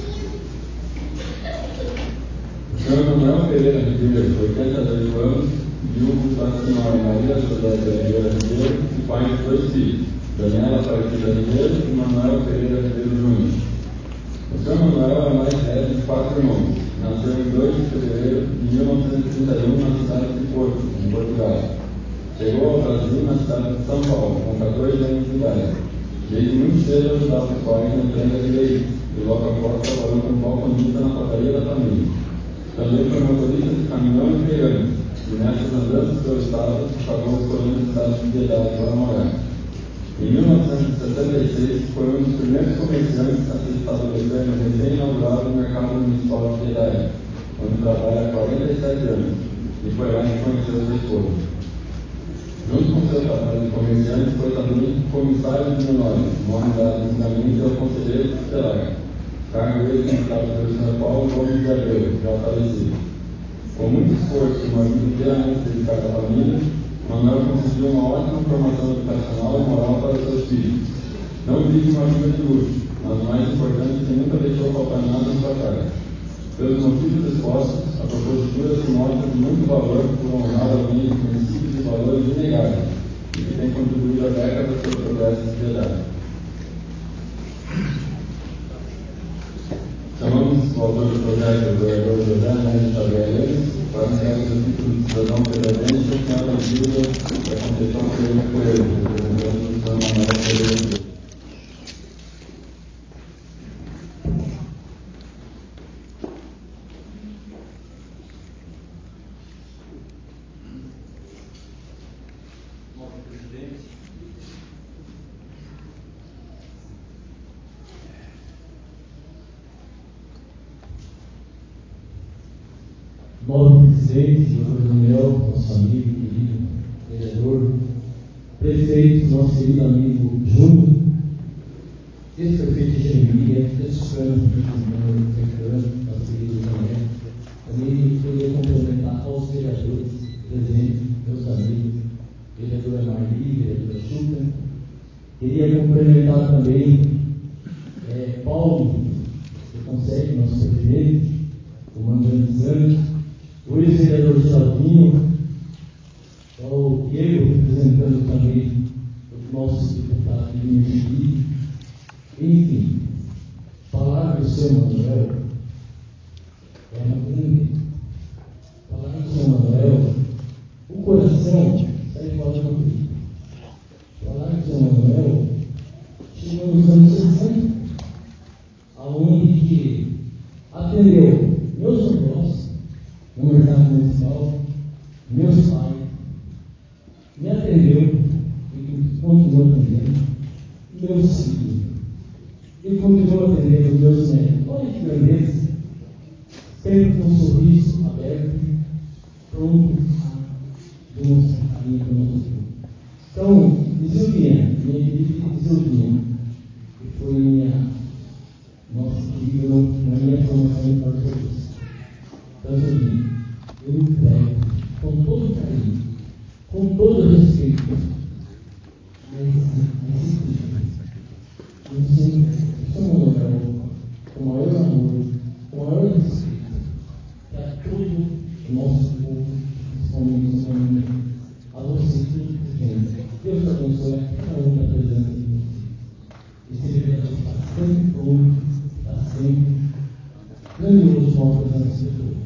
S1: O senhor Manuel Pereira Ribeiro, oitenta e dois anos, viúvo da senhora Maria José Pereira Ribeiro e pai de dois filhos, Daniela Aparecida Ribeiro e Manuel Pereira Ribeiro Júnior. O senhor Manuel é mais velho de quatro irmãos. Nasceu em dois de fevereiro de mil novecentos e trinta e um na cidade de Porto, em Portugal. Chegou ao Brasil na cidade de São Paulo, com catorze anos de idade. Desde muito cedo ajudava os pais na entrega de veículos, e logo após trabalhou como balconista na padaria da família. Também foi motorista de caminhão e feirantes, e nessas andanças pelo estado, acabou escolhendo a cidade de Piedade para morar. Em mil novecentos e sessenta e seis, foi um dos primeiros comerciantes a se estabelecer no recém-inaugurado mercado municipal de Piedade, onde trabalha há quarenta e sete anos, e foi lá que conheceu sua esposa. Junto com seu trabalho de comerciante, foi também comissário de menores, nome dado inicialmente ao conselheiro tutelar, cargo ele conquistado pelo senhor Paulo Gomes de Abreu, já falecido. Com muito esforço e uma vida inteiramente dedicada à família, Manuel conseguiu uma ótima formação educacional e moral para seus filhos. Não vive uma vida de luxo, mas o mais importante é que nunca deixou faltar nada na sua casa. Pelos motivos expostos, a propositura se mostra de muito valor por honrar alguém de princípios e valores inegáveis e que tem contribuído há décadas para o progresso da sociedade. Chamamos o autor do projeto, o vereador José Neto Xavier, para entregar o título de cidadão pedalense e a senhora Gilda da Conceição Pereira Coelho, representando o senhor Manuel Pereira Ribeiro.
S6: novo presidente, doutor Daniel, nosso amigo, querido, vereador, prefeito, nosso querido amigo Júnior, ex-prefeito Jeremias, ex-prefeito Fernando, nosso querido Daniel. Também queria cumprimentar aos vereadores presentes, meus amigos, vereadora Marli, vereadora Chuta. Queria cumprimentar também é, Paulo, que consegue, nosso presidente, comandante Santos, o ex-vereador Geraldinho, o Diego, representando também o nosso deputado Guilherme. Enfim, falar do seu Manuel é uma grande. Falar do seu Manuel, o coração sai fora do peito. Falar do seu Manuel chegou nos anos sessenta, aonde que atendeu meus avós no mercado municipal, meus pais, me atendeu e continuou atendendo meus filhos. E continuou atendendo meus netos. Olha que grandeza! Sempre com um sorriso aberto, pronto a demonstrar carinho para o nosso filho. Então, Isildinha, minha querida Isildinha, que foi minha, nossa querida, na minha formação em Porto Feliz. Então, Isildinha, eu entrego com todo carinho, com todo respeito, mas esse filho, eu sempre sou um lugar com o maior amor, com o maior respeito para todo o nosso povo, principalmente família, a você tudo presente. Deus abençoe a cada um da presença de vocês. Esse vereador está sempre pronto, está sempre grandioso com a presença de todos.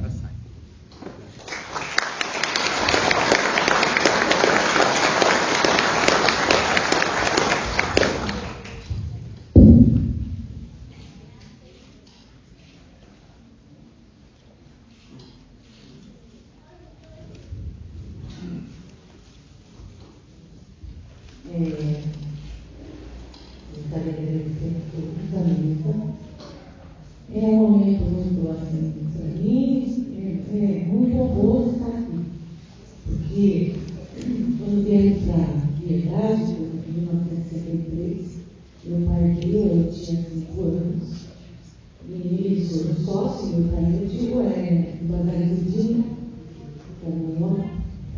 S11: É um momento muito assim para mim, é, é muito honroso estar aqui, porque quando viemos para a Piedade, em mil novecentos e setenta e três, meu pai criou, eu tinha cinco anos, e ele sou sócio, meu pai antigo é Bandarizudinho, como o nome,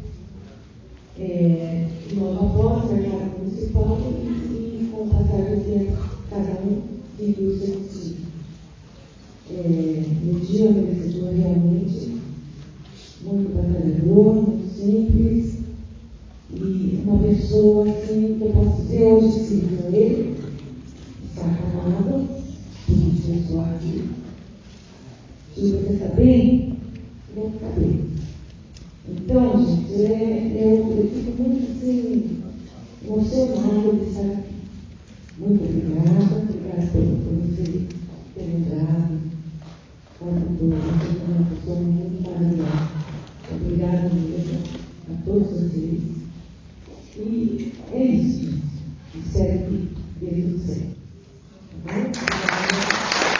S11: é, logo após mercado municipal, e com o passar do tempo, cada um seguiu o seu destino. É, no dia merecedor realmente muito batalhador, muito simples e uma pessoa assim que eu posso dizer hoje sim, com ele está acamado, porque pessoal aqui, se você está bem, eu vou ficar bem. Então, gente, é, eu, eu fico muito assim, emocionada de estar aqui. Muito obrigada, obrigada por, por você ter lembrado. Você é uma pessoa muito maravilhosa. Obrigada mesmo a todos vocês. E é isso. Espero que dê tudo certo. Tá bom?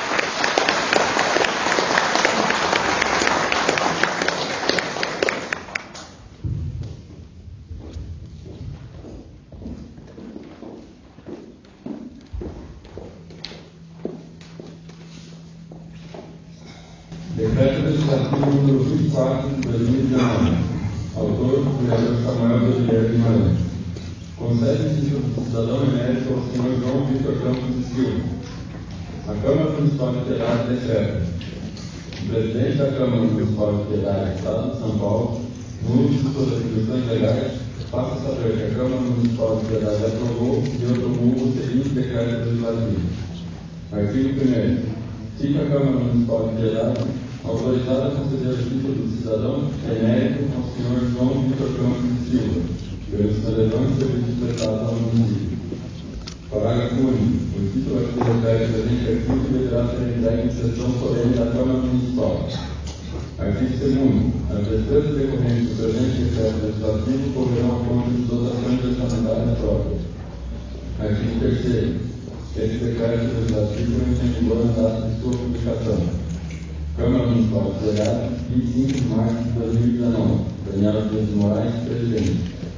S1: Decreto legislativo número vinte e quatro de dois mil e dezenove. Autor, o vereador Samuel Dorier Guimarães. Concede o título de cidadão emérito ao senhor João Vitor Campos de Silva. A Câmara Municipal de Piedade decreta. O presidente da Câmara Municipal de Piedade, Estado de São Paulo, no uso de suas atribuições legais, passa a saber que a Câmara Municipal de Piedade aprovou e promulga o seguinte decreto legislativo. Artigo primeiro. Fica a Câmara Municipal de Piedade autorizada a conceder o título de cidadão emérito ao senhor João Vitor Campos de Silva, pelos relevantes serviços prestados ao município. Parágrafo único. O título a que se refere o presente artigo deverá ser entregue em sessão solene da Câmara Municipal. Artigo segundo. As despesas decorrentes do presente decreto legislativo correrão a conta de dotações orçamentárias próprias. Artigo terceiro. Esse decreto legislativo entra em vigor na data de sua publicação. Câmara Municipal de Piedade, vinte e cinco de março de dois mil e dezenove. Daniela Dias de Moraes, presidente.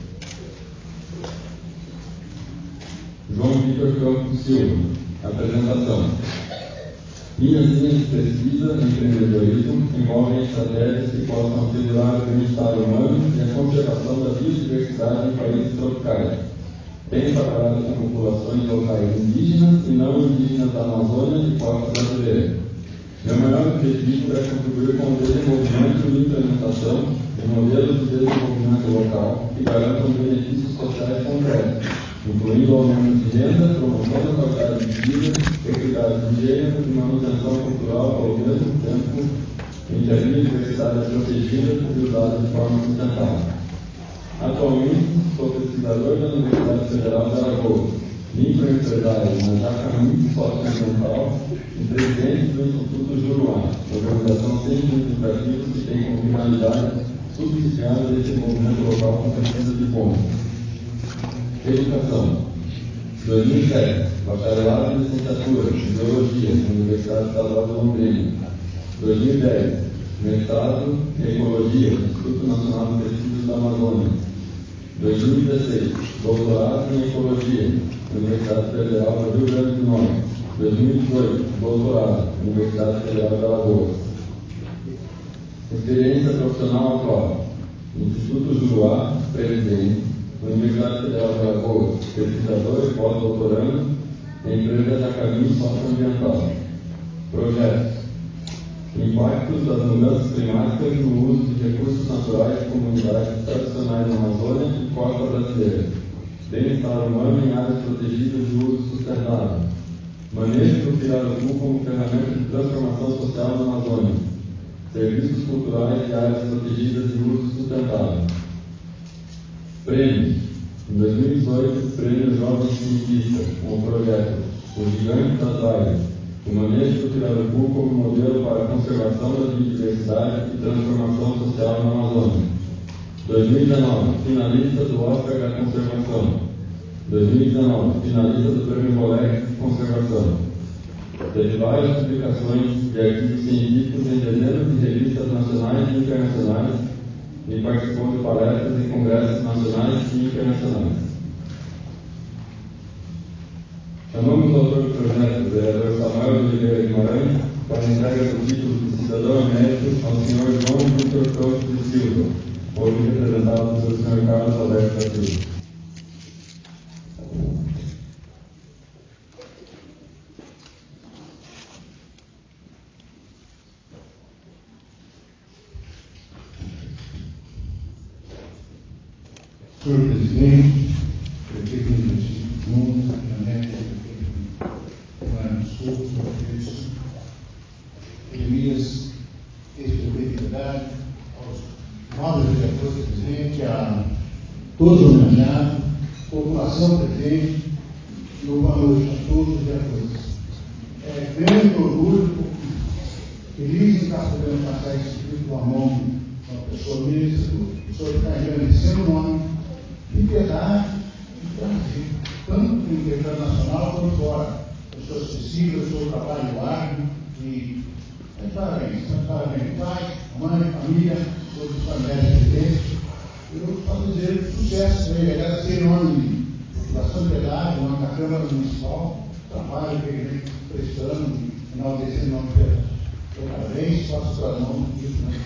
S1: João Vitor Campos Silva. Apresentação. Minhas linhas de pesquisa e empreendedorismo envolvem estratégias que possam assegurar o bem-estar humano e a conservação da biodiversidade em países tropicais. Tenho trabalhado com populações locais indígenas e não indígenas da Amazônia e costa brasileira. Meu maior objetivo é contribuir com o desenvolvimento e implementação de modelos de desenvolvimento local que garantam benefícios sociais concretos, incluindo aumento de renda, promoção da qualidade de vida, equidade de gênero e manutenção cultural ao mesmo tempo em que a biodiversidade é protegida e usada de forma sustentável. Atualmente, sou pesquisador da Universidade Federal de Alagoas, microempresário na Jacaminho Socioambiental e presidente do Instituto Juruá, organização sem fins lucrativos que tem como finalidade subsidiar o desenvolvimento local com pesquisa de pontos. Educação. dois mil e sete, bacharelado em licenciatura em Biologia na Universidade Estadual de Londrina. dois mil e dez, mestrado em Ecologia no Instituto Nacional de Pesquisas da Amazônia. dois mil e dezesseis, doutorado em Ecologia na Universidade Federal do Rio Grande do Norte. dois mil e dezoito, doutorado na Universidade Federal de Alagoas. Experiência profissional atual. Instituto Juruá, presidente. Universidade Federal de Alagoas, pesquisador e pós-doutorando, empresa Jacaminho Socioambiental. Projetos. Impactos das mudanças climáticas no uso de recursos naturais de comunidades tradicionais na Amazônia e costa brasileira. Bem-estar humano em áreas protegidas de uso sustentável. Manejo do pirarucu como ferramenta de transformação social na Amazônia. Serviços culturais e áreas protegidas de uso sustentável. Prêmios. Em dois mil e dezoito, Prêmio Jovem Cientista, com o projeto O Gigante das Áreas, o manejo do pirarucu como modelo para a conservação da biodiversidade e transformação social na Amazônia. dois mil e dezenove, finalista do Oscar da Conservação. dois mil e dezenove, finalista do Prêmio Rolex de Conservação. Teve várias publicações de artigos científicos em dezenas de revistas nacionais e internacionais e participou de palestras em congressos nacionais e internacionais. Chamamos o autor do projeto, o vereador Samuel de Oliveira Guimarães, para a entrega do título de cidadão emérito ao senhor João Vitor Campos de Silva, hoje representado pelo senhor Carlos Alberto da Silva.
S6: Senhor Presidente, prefeito do Chico Gomes, Janete, prefeito do Rio Sul, prefeitos, Elias, ex-prefeito de Verdade, aos nobres vereadores presentes, a todos os homenageados, população presente, e boa noite a todos os vereadores. É grande orgulho, feliz em estar podendo passar esse tipo de amor a uma pessoa ministra, o senhor está engrandecendo o nome de piedade e Brasil, tanto no território nacional quanto fora. Pessoas acessíveis, o seu trabalho árduo e é, parabéns, parabéns, pai, mãe, família, todos os familiares presentes. Eu posso dizer sucesso para ele, agradecer em nome de população de piedade, em nome da Câmara Municipal, o trabalho que ele vem prestando, enaltecendo em nome de piedade. Então, parabéns, faço para nós isso, né?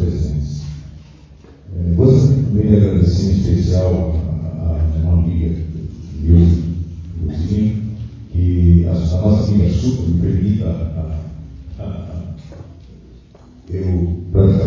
S12: Especial a minha amiga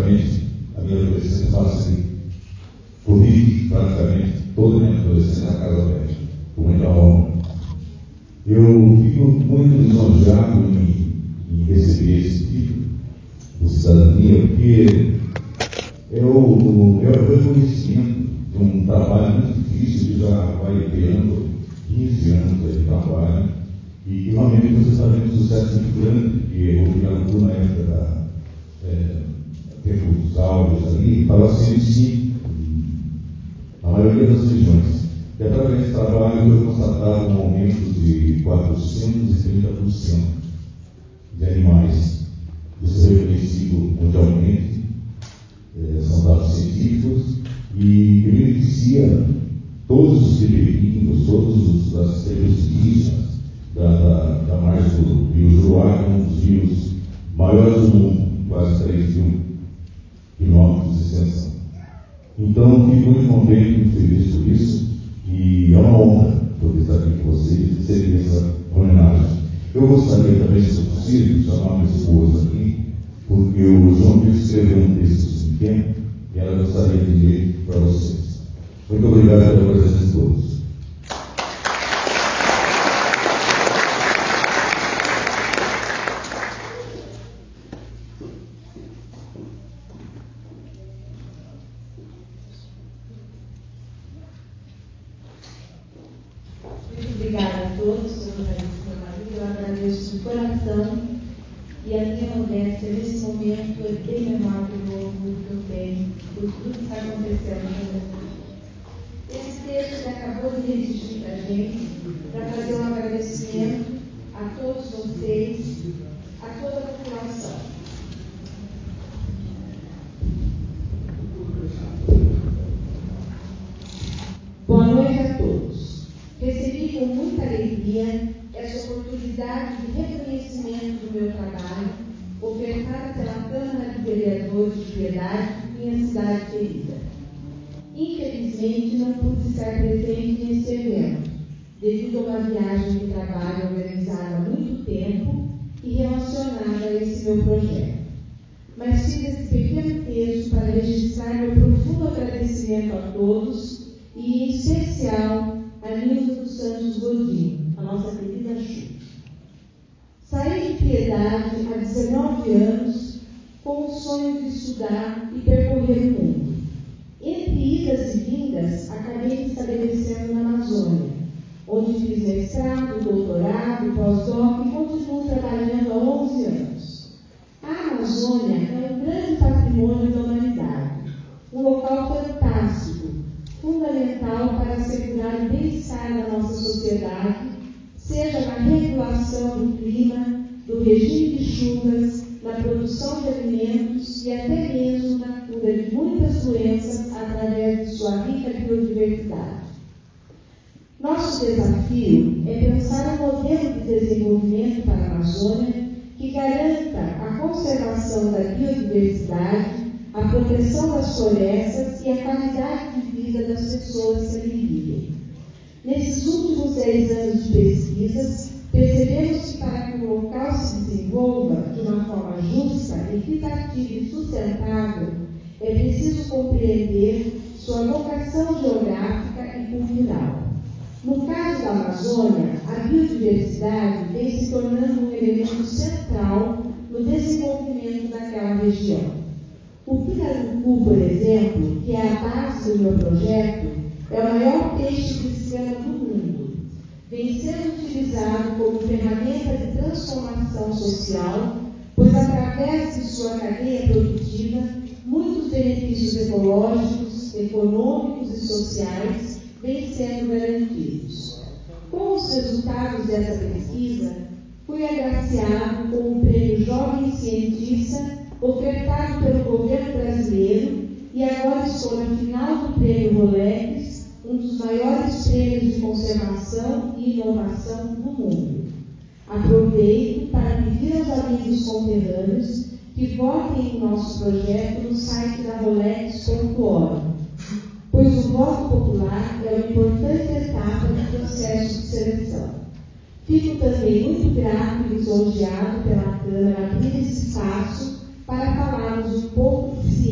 S12: praticamente, a minha adolescência passei, corri praticamente toda a minha adolescência na Casa Velha, com muita honra. Eu fico muito lisonjeado em, em receber esse título de cidadania, porque é o, é o reconhecimento de um trabalho muito difícil que já vai criando quinze anos de trabalho, e realmente você está vendo um sucesso muito grande, porque houve alguma época da é, tempo dos áudios ali, estava sendo sim a maioria das regiões. E através desse trabalho foi constatado um aumento de quatrocentos e trinta por cento de animais. Isso é reconhecido mundialmente, é, são dados científicos, e que beneficia todos os ribeirinhos, todos os as tribos indígenas da, da, da margem do rio Juruá, que é um dos rios maiores do mundo, quase três mil quilômetros de extensão. Então, fico muito contente, muito feliz por isso, e é uma honra poder estar aqui com vocês e receber essa homenagem. Eu gostaria também, se possível, chamar minha esposa aqui, porque o João Pedro escreveu um texto pequeno e ela gostaria de ler para vocês. Muito obrigado pela presença de todos.
S11: Muito obrigada a todos pelo carinho. Eu agradeço de coração, e a minha modéstia nesse momento é bem menor do novo que eu tenho por tudo que está acontecendo na minha vida. Esse texto que acabou de redigir para a gente, para fazer um agradecimento a todos vocês, a toda a população. Boa noite a todos. Recebi com muita alegria essa oportunidade de reconhecimento do meu trabalho, ofertada pela Câmara de Vereadores de Piedade, minha cidade querida. Infelizmente, não pude estar presente nesse evento, devido a uma viagem de trabalho organizada há muito tempo e relacionada a esse meu projeto. Mas fiz esse pequeno texto para registrar meu profundo agradecimento a todos, e em especial a Nilza dos Santos Godinho, a nossa querida Chu. Saí de Piedade há dezenove anos com o sonho de estudar e percorrer o mundo. Entre idas e vindas, acabei me estabelecendo na Amazônia, onde fiz mestrado, doutorado, pós-doc e continuo trabalhando há onze anos. A Amazônia é um grande patrimônio da humanidade, um local fantástico, fundamental para assegurar o bem-estar da nossa sociedade, seja na regulação do clima, do regime de chuvas, na produção de alimentos e até mesmo na cura de muitas doenças através de sua rica biodiversidade. Nosso desafio é pensar um modelo de desenvolvimento para a Amazônia que garanta a conservação da biodiversidade, a proteção das florestas e a qualidade de vida das pessoas que ali vivem. Nesses últimos dez anos de pesquisas, percebemos que para que o local se desenvolva de uma forma justa, equitativa e sustentável, é preciso compreender sua locação geográfica e cultural. No caso da Amazônia, a biodiversidade vem se tornando um elemento central no desenvolvimento daquela região. O pirarucu, por exemplo, que é a base do meu projeto, é o maior peixe pisciano do mundo. Vem sendo utilizado como ferramenta de transformação social, pois através de sua cadeia produtiva, muitos benefícios ecológicos, econômicos e sociais vêm sendo garantidos. Com os resultados dessa pesquisa, fui agraciado com o Prêmio Jovem Cientista, ofertado pelo governo brasileiro, e agora estou na final do Prêmio Rolex, um dos maiores prêmios de conservação e inovação do mundo. Aproveito para pedir aos amigos conterrâneos que votem em nosso projeto no site da rolex ponto org, pois o voto popular é uma importante etapa do processo de seleção. Fico também muito grato e lisonjeado pela Câmara abrir esse espaço para falarmos um pouco de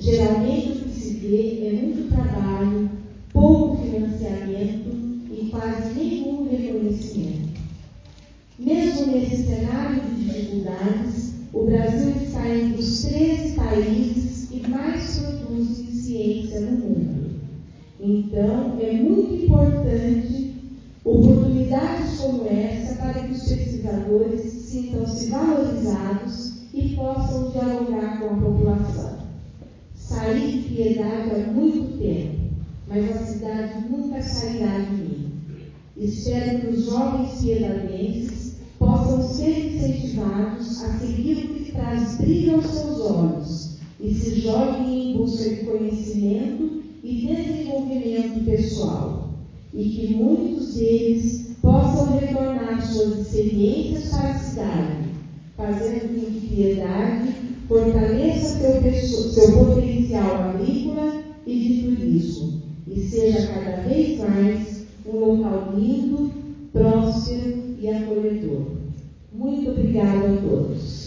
S11: Geralmente o que se vê é muito trabalho, pouco financiamento e quase nenhum reconhecimento. Mesmo nesse cenário de dificuldades, o Brasil está entre os treze países que mais produzem ciência no mundo. Então, é muito importante oportunidades como essa para que os pesquisadores sintam-se valorizados e possam dialogar com a população. Saí de Piedade há muito tempo, mas a cidade nunca sairá de mim. Espero que os jovens piedadenses possam ser incentivados a seguir o que traz brilho aos seus olhos e se joguem em busca de conhecimento e desenvolvimento pessoal, e que muitos deles possam retornar suas experiências para a cidade, fazendo com que Piedade fortaleça seu, seu potencial agrícola e de turismo, e seja cada vez mais um local lindo, próspero e acolhedor. Muito obrigada a todos.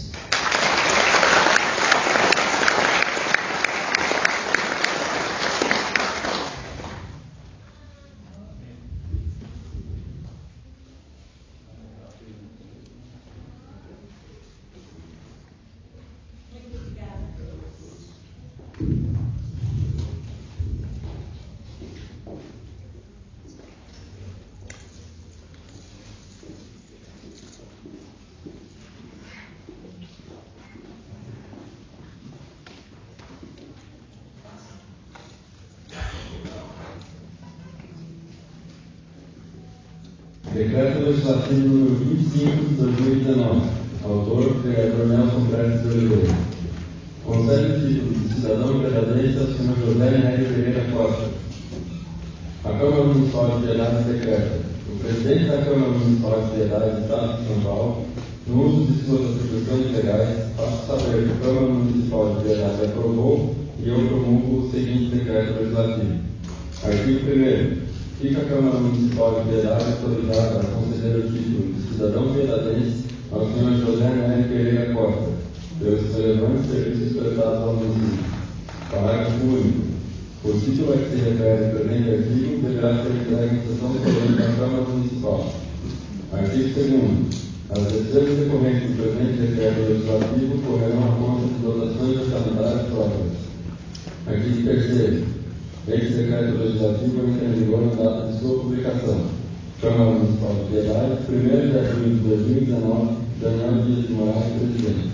S1: Decreto Legislativo número vinte e cinco de dois mil e dezenove. Autor, vereador Nelson Prestes de Oliveira. Concede o título de cidadão piedadense ao senhor José Nery Pereira Costa. A Câmara Municipal de Piedade decreta: o presidente da Câmara Municipal de Piedade do Estado de São Paulo, no uso de suas atribuições legais, faço saber que a Câmara Municipal de Piedade aprovou e eu promulgo o seguinte decreto legislativo. Artigo primeiro. Fica a Câmara Municipal de Piedade autorizada a conceder o título de cidadão piedadense ao senhor José Nery Pereira Costa, pelos relevantes serviços prestados ao município. Parágrafo único. O título a que se refere o presente artigo deverá ser entregue em sessão solene da Câmara Municipal. Artigo segundo. As despesas decorrentes do presente decreto legislativo correrão à conta de dotações orçamentárias próprias. Artigo terceiro. Este decreto legislativo entra em vigor na data de sua publicação. Câmara Municipal de Piedade, primeiro de abril de dois mil e dezenove, Daniel Dias de Moraes, presidente.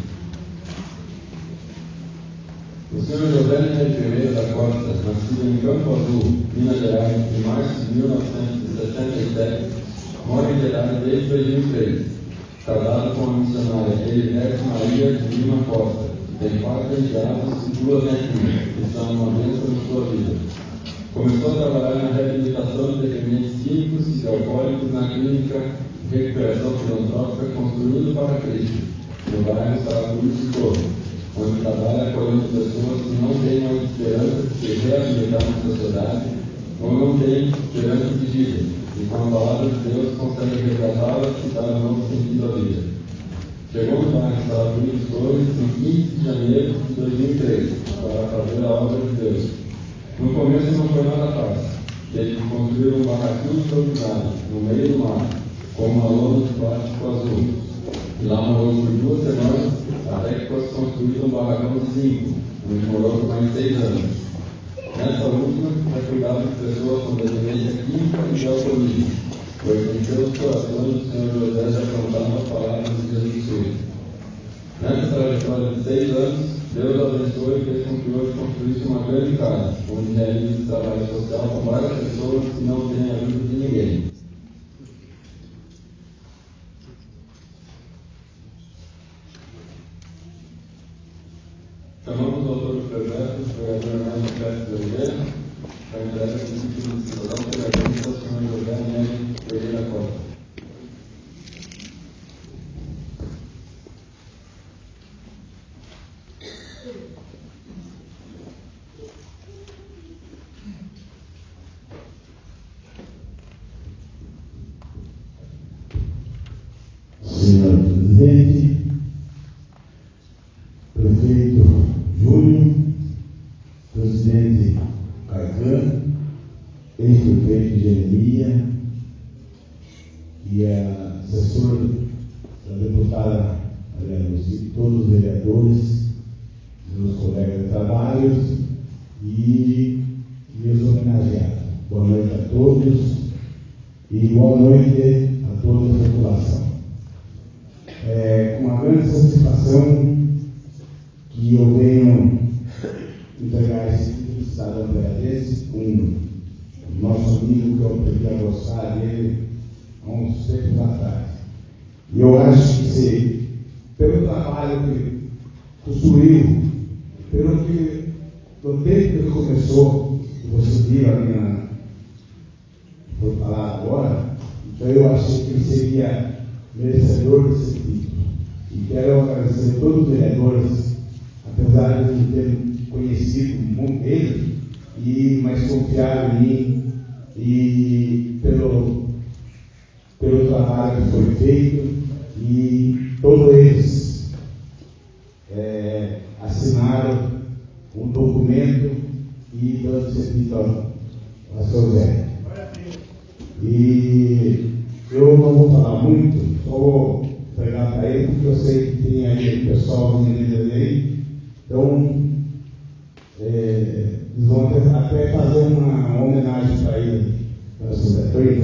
S1: O senhor José Nery Pereira da Costa, nascido em Campo Azul, Minas Gerais, em março de mil novecentos e sessenta e sete, mora em Piedade desde dois mil e três. Casado com a missionária Elisete Maria de Lima Costa, tem quatro enteados e duas netinhas, que são uma bênção na sua vida. Começou a trabalhar na reabilitação de dependentes químicos e alcoólicos na clínica de recuperação filantrópica Construindo para Cristo, no bairro Saracuí de Torre, onde trabalha acolhendo pessoas que não têm mais esperança de se reabilitar na sociedade ou não têm esperança de vida, e com a palavra de Deus consegue resgatá-las e dar um novo sentido à vida. Chegou no bairro Saracuí de Torre em quinze de janeiro de dois mil e três para fazer a obra de Deus. No começo não foi nada fácil. Teve que construir um barraquinho improvisado, no meio do mar, com uma lona de plástico azul. E lá morou por duas semanas, até que fosse construído um barracão de cinco, onde morou por mais seis anos. Nessa última, é cuidado de pessoas com dependência química e de alcoolismo, pois em seus corações o senhor José já aprontava a palavra de Jesus Cristo. Nessa trajetória de seis anos, Deus abençoou e fez com que hoje construísse uma grande casa, onde realiza trabalho social com várias pessoas que não têm ajuda de ninguém. Chamamos o autor do projeto, o vereador Nelson Prestes de Oliveira, para entregar o título de cidadão piedadense ao senhor José Nery Pereira Costa.
S6: Cidadania, e a assessora da deputada Maria Lúcia, todos os vereadores, meus colegas de trabalho e meus homenageados. Boa noite a todos e boa noite a toda a população. É com uma grande satisfação que eu venho entregar esse título de cidadão pereirense com o nosso amigo que eu aprendi a gostar dele há uns tempos atrás. E eu acho que se, pelo trabalho que construiu, pelo que, do tempo que ele começou, que você viu ali na, foi falar agora, então eu achei que ele seria merecedor desse título. E quero agradecer a todos os vereadores, apesar de não ter conhecido muito ele, e, mas confiaram em mim e pelo, pelo trabalho que foi feito, e todos eles é, assinaram um documento e dando serviço a seu Zé. E eu não vou falar muito, só vou pegar para ele, porque eu sei que tem aí o pessoal vindo aí. Então, é, eles vão até, até fazer uma, uma homenagem para ele. Estou em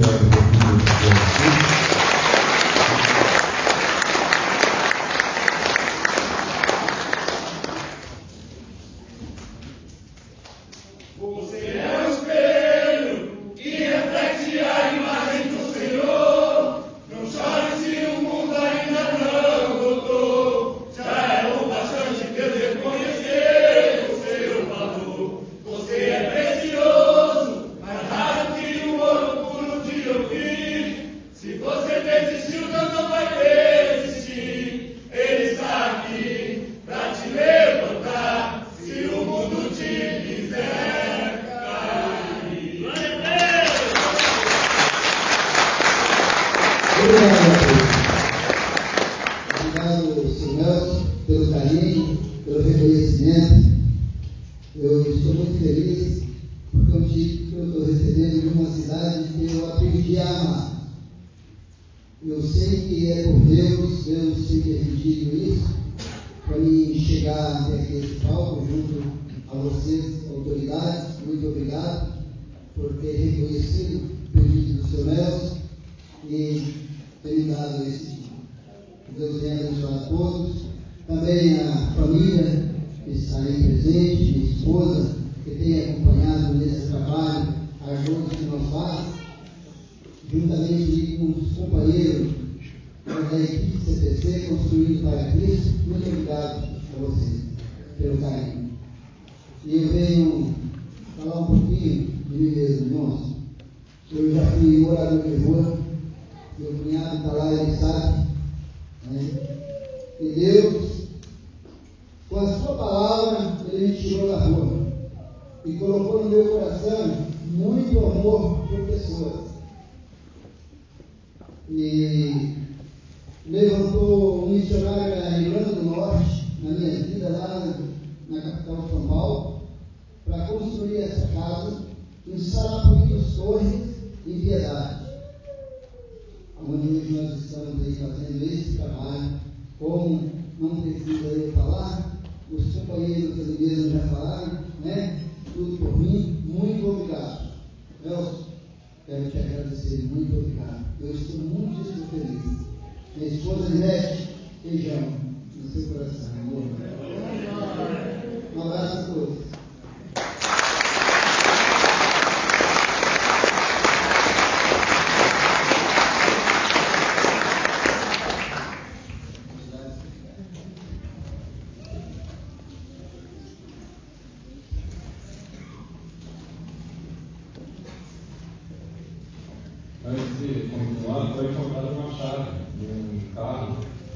S1: Antes de continuar, foi encontrada uma chave num carro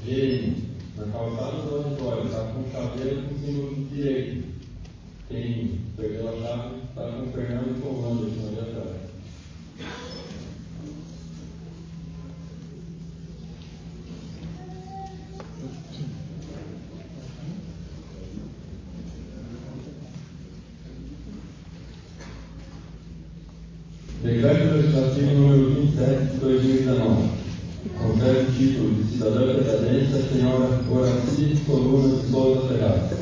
S1: G M na calçada do auditório, está com chaveiro com símbolo direito. Quem perdeu a chave está com o Fernando Comando aqui ali atrás. Bem, Decreto Legislativo número vinte e sete de dois mil e dezenove. Confere o título de cidadã catarinense à senhora Horaci Soluna de Souza Ferraz.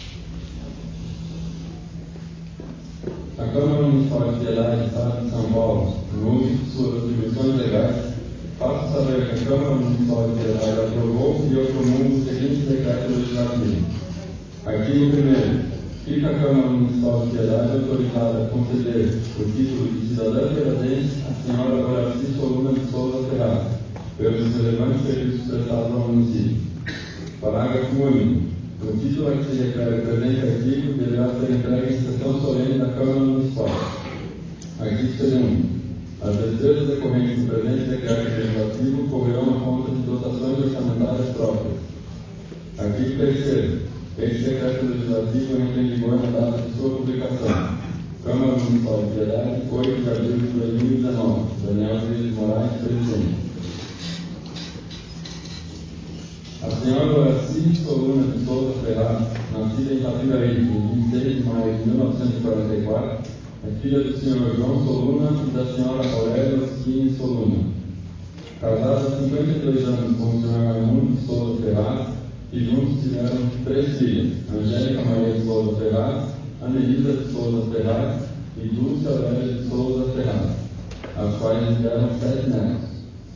S1: A Câmara Municipal de Piedade do Estado de São Paulo, no uso de suas atribuições legais, faço saber que a Câmara Municipal de Piedade aprovou e eu promulgo o seguinte decreto legislativo. Artigo primeiro. Fica a Câmara Municipal de Piedade autorizada a conceder o título de cidadã piadense à senhora Horaci Soluna de Souza Ferraz, pelos relevantes serviços prestados ao município. Parágrafo único. O título a que se refere o presente artigo deverá ser entregue em sessão solene da Câmara Municipal. Artigo segundo. As despesas decorrentes do presente decreto legislativo correrão na conta de dotações orçamentárias próprias. Artigo terceiro. Este decreto legislativo entra em vigor na data de sua publicação. Câmara Municipal de Piedade, oito de abril de dois mil e dezenove. Daniel Luiz Moraes, presidente. A senhora Horaci Soluna de Souza Ferraz, nascida em Itapiraí, em vinte e seis de maio de mil novecentos e quarenta e quatro, é filha do senhor João Soluna e da senhora Aurélia Oschini Soluna. Casada há cinquenta e dois anos com o senhor Raimundo de Souza Ferraz, e juntos tiveram três filhas, Angélica Maria de Souza Ferraz, Anelisa de Souza Ferraz e Dulce Aurélia de Souza Ferraz, as quais tiveram sete netos.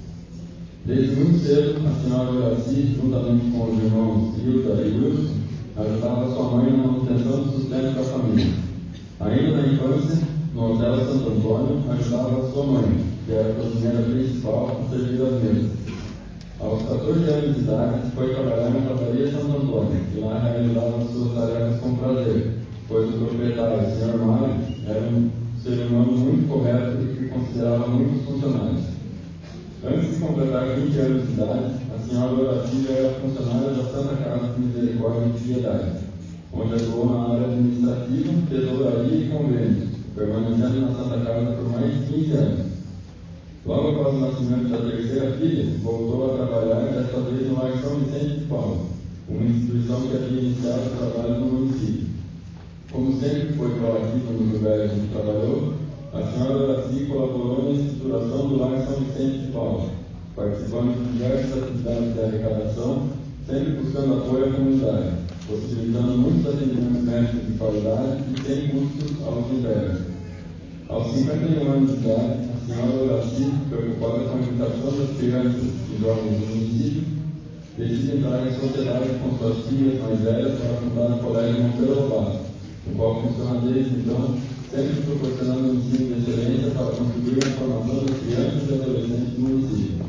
S1: Desde muito cedo, a senhora Horaci, juntamente com os irmãos Hilda e Wilson, ajudava sua mãe na manutenção do sustento da família. Ainda na infância, no Hotel Santo Antônio, ajudava sua mãe, que era a cozinheira principal, a servir as mesas. Aos quatorze anos de idade, foi trabalhar na padaria Santo Antônio, e lá realizava suas tarefas com prazer, pois o proprietário, o senhor Mário, era um ser humano muito correto e que considerava muitos funcionários. Antes de completar vinte anos de idade, a senhora Horaci era funcionária da Santa Casa de Misericórdia de Piedade, onde atuou na área administrativa, tesouraria e convênios, permanecendo na Santa Casa por mais de quinze anos. Logo após o nascimento da terceira filha, voltou a trabalhar, desta vez no Lar São Vicente de Paulo, uma instituição que havia iniciado o trabalho no município. Como sempre foi proativa nos lugares onde trabalhou, a senhora Horaci colaborou na estruturação do Lar São Vicente de Paulo, participando de diversas atividades de arrecadação, sempre buscando apoio à comunidade, possibilitando muitos atendimentos médicos de qualidade e sem custos aos internos. Aos cinquenta e um anos de idade, a senhora Horaci, preocupada com a educação das crianças e jovens do município, decide entrar em sociedade com suas filhas mais velhas para fundar o Colégio Monteiro Lobato, o qual funciona desde então, sempre proporcionando um ensino de excelência para contribuir na formação das crianças e adolescentes do município.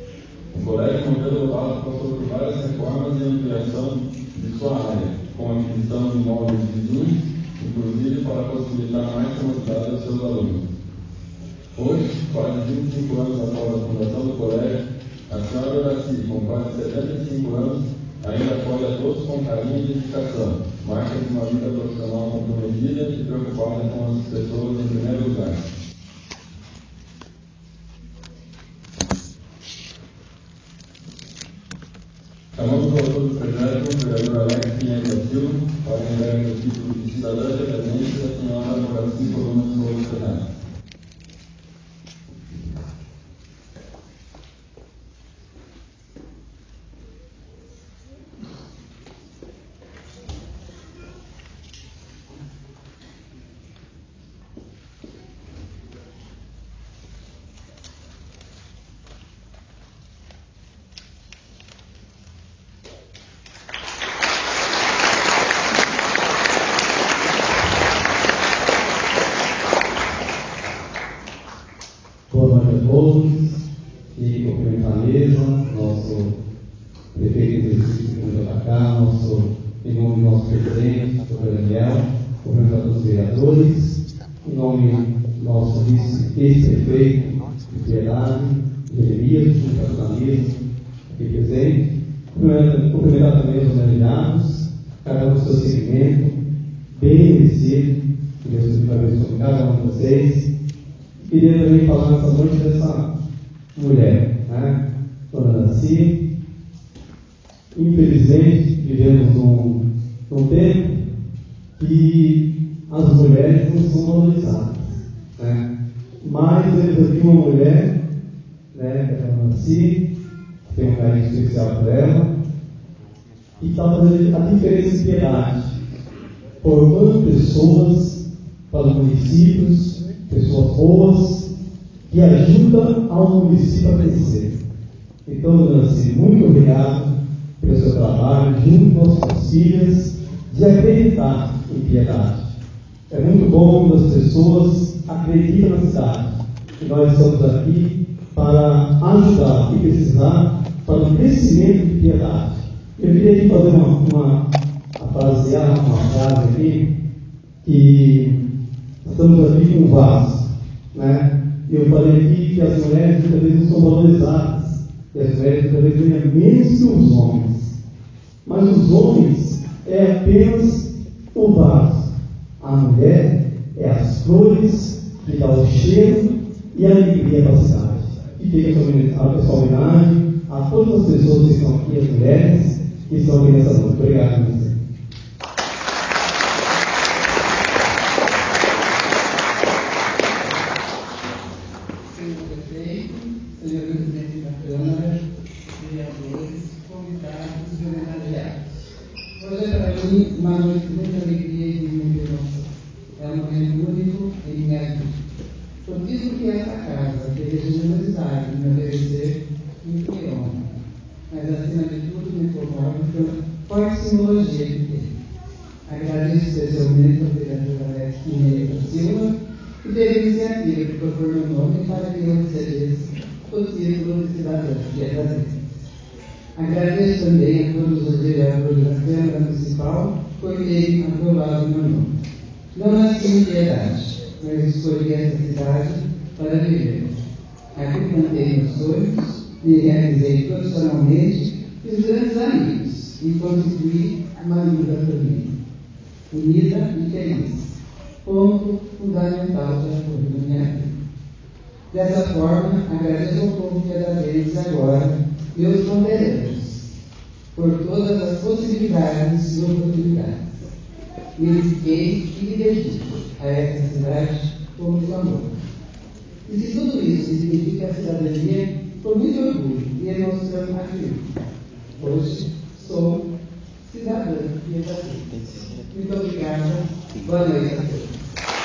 S1: O Colégio Monteiro Lobato passou por várias reformas e ampliação de sua área, com a aquisição de imóveis vizinhos, inclusive para possibilitar mais comodidade aos seus alunos. Hoje, quase vinte e cinco anos após a fundação do colégio, a senhora Horaci, com quase setenta e cinco anos, ainda apoia a todos com carinho e dedicação, marca de uma vida profissional comprometida e preocupada com as pessoas em primeiro lugar. Chamamos o autor do projeto, o vereador Alex Pinheiro da Silva, para entregar o título de cidadã dependente da senhora Horaci Soluna de Souza Ferraz.
S6: E cumprimentar a mesa, nosso prefeito exercício de Atacá, nosso, em nome do nosso presidente, doutor Daniel, cumprimentar todos os vereadores, em nome do nosso vice-prefeito de Piedade, Jeremias, cumprimentar a mesa, aqui presente, cumprimentar também os homenageados, cada um do seu segmento, bem merecido, que Deus te abençoe sobre cada um de vocês. Queria também falar nessa noite dessa mulher, né? Dona Horaci. Infelizmente, vivemos num, num tempo que as mulheres não são valorizadas, né? mas eles aqui uma mulher, né, que é a Nancy, que tem um carinho especial por ela, e está fazendo a diferença em piedade, formando pessoas para os municípios, pessoas boas, que ajudam ao município a crescer. Então, Nancy, muito obrigado pelo seu trabalho, junto com as suas filhas, de acreditar em piedade. É muito bom quando as pessoas acreditam na cidade. E nós estamos aqui para ajudar e precisar para o crescimento de piedade. Eu queria aqui fazer uma, uma, frasear uma frase aqui, que estamos aqui com um vaso, né? Eu falei aqui que as mulheres muitas vezes não são valorizadas, e as mulheres muitas vezes ganham menos que os homens. Mas os homens é apenas o vaso. A mulher é as flores que dá o cheiro e a alegria para a cidade. E fica essa homenagem a todas as pessoas que estão aqui, as mulheres que estão aqui nessa noite. Obrigado, ministro.
S9: Senhor prefeito, senhor presidente da Câmara, vereadores, convidados e homenageados. Hoje é para mim uma noite de muita alegria e de muita emoção. É um momento único em minha vida. Por isso que essa casa teve a generosidade de me oferecer muito me honra. Mas acima de tudo me conformo pela forte simbologia que tem. Agradeço especialmente ao vereador Alex Pinheiro da Silva, que teve a iniciativa de propor meu nome para que eu recebesse o título de cidadão piedadense. Agradeço também a todos os vereadores da Câmara Municipal por terem aprovado meu nome. Não nasci em Piedade, mas escolhi essa cidade para viver. Aqui plantei meus sonhos, me realizei profissionalmente, fiz grandes amigos e constituí uma linda família, unida e feliz. Ponto fundamental de apoio da minha vida. Dessa forma, agradeço ao povo piedadense agora, meus companheiros, por todas as possibilidades e oportunidades. Me dediquei e me dedico a essa cidade com muito amor. E se tudo isso significa a cidadania, com muito orgulho e emoção aqui. Hoje sou cidadã piedadense. Muito obrigada. Boa noite a todos.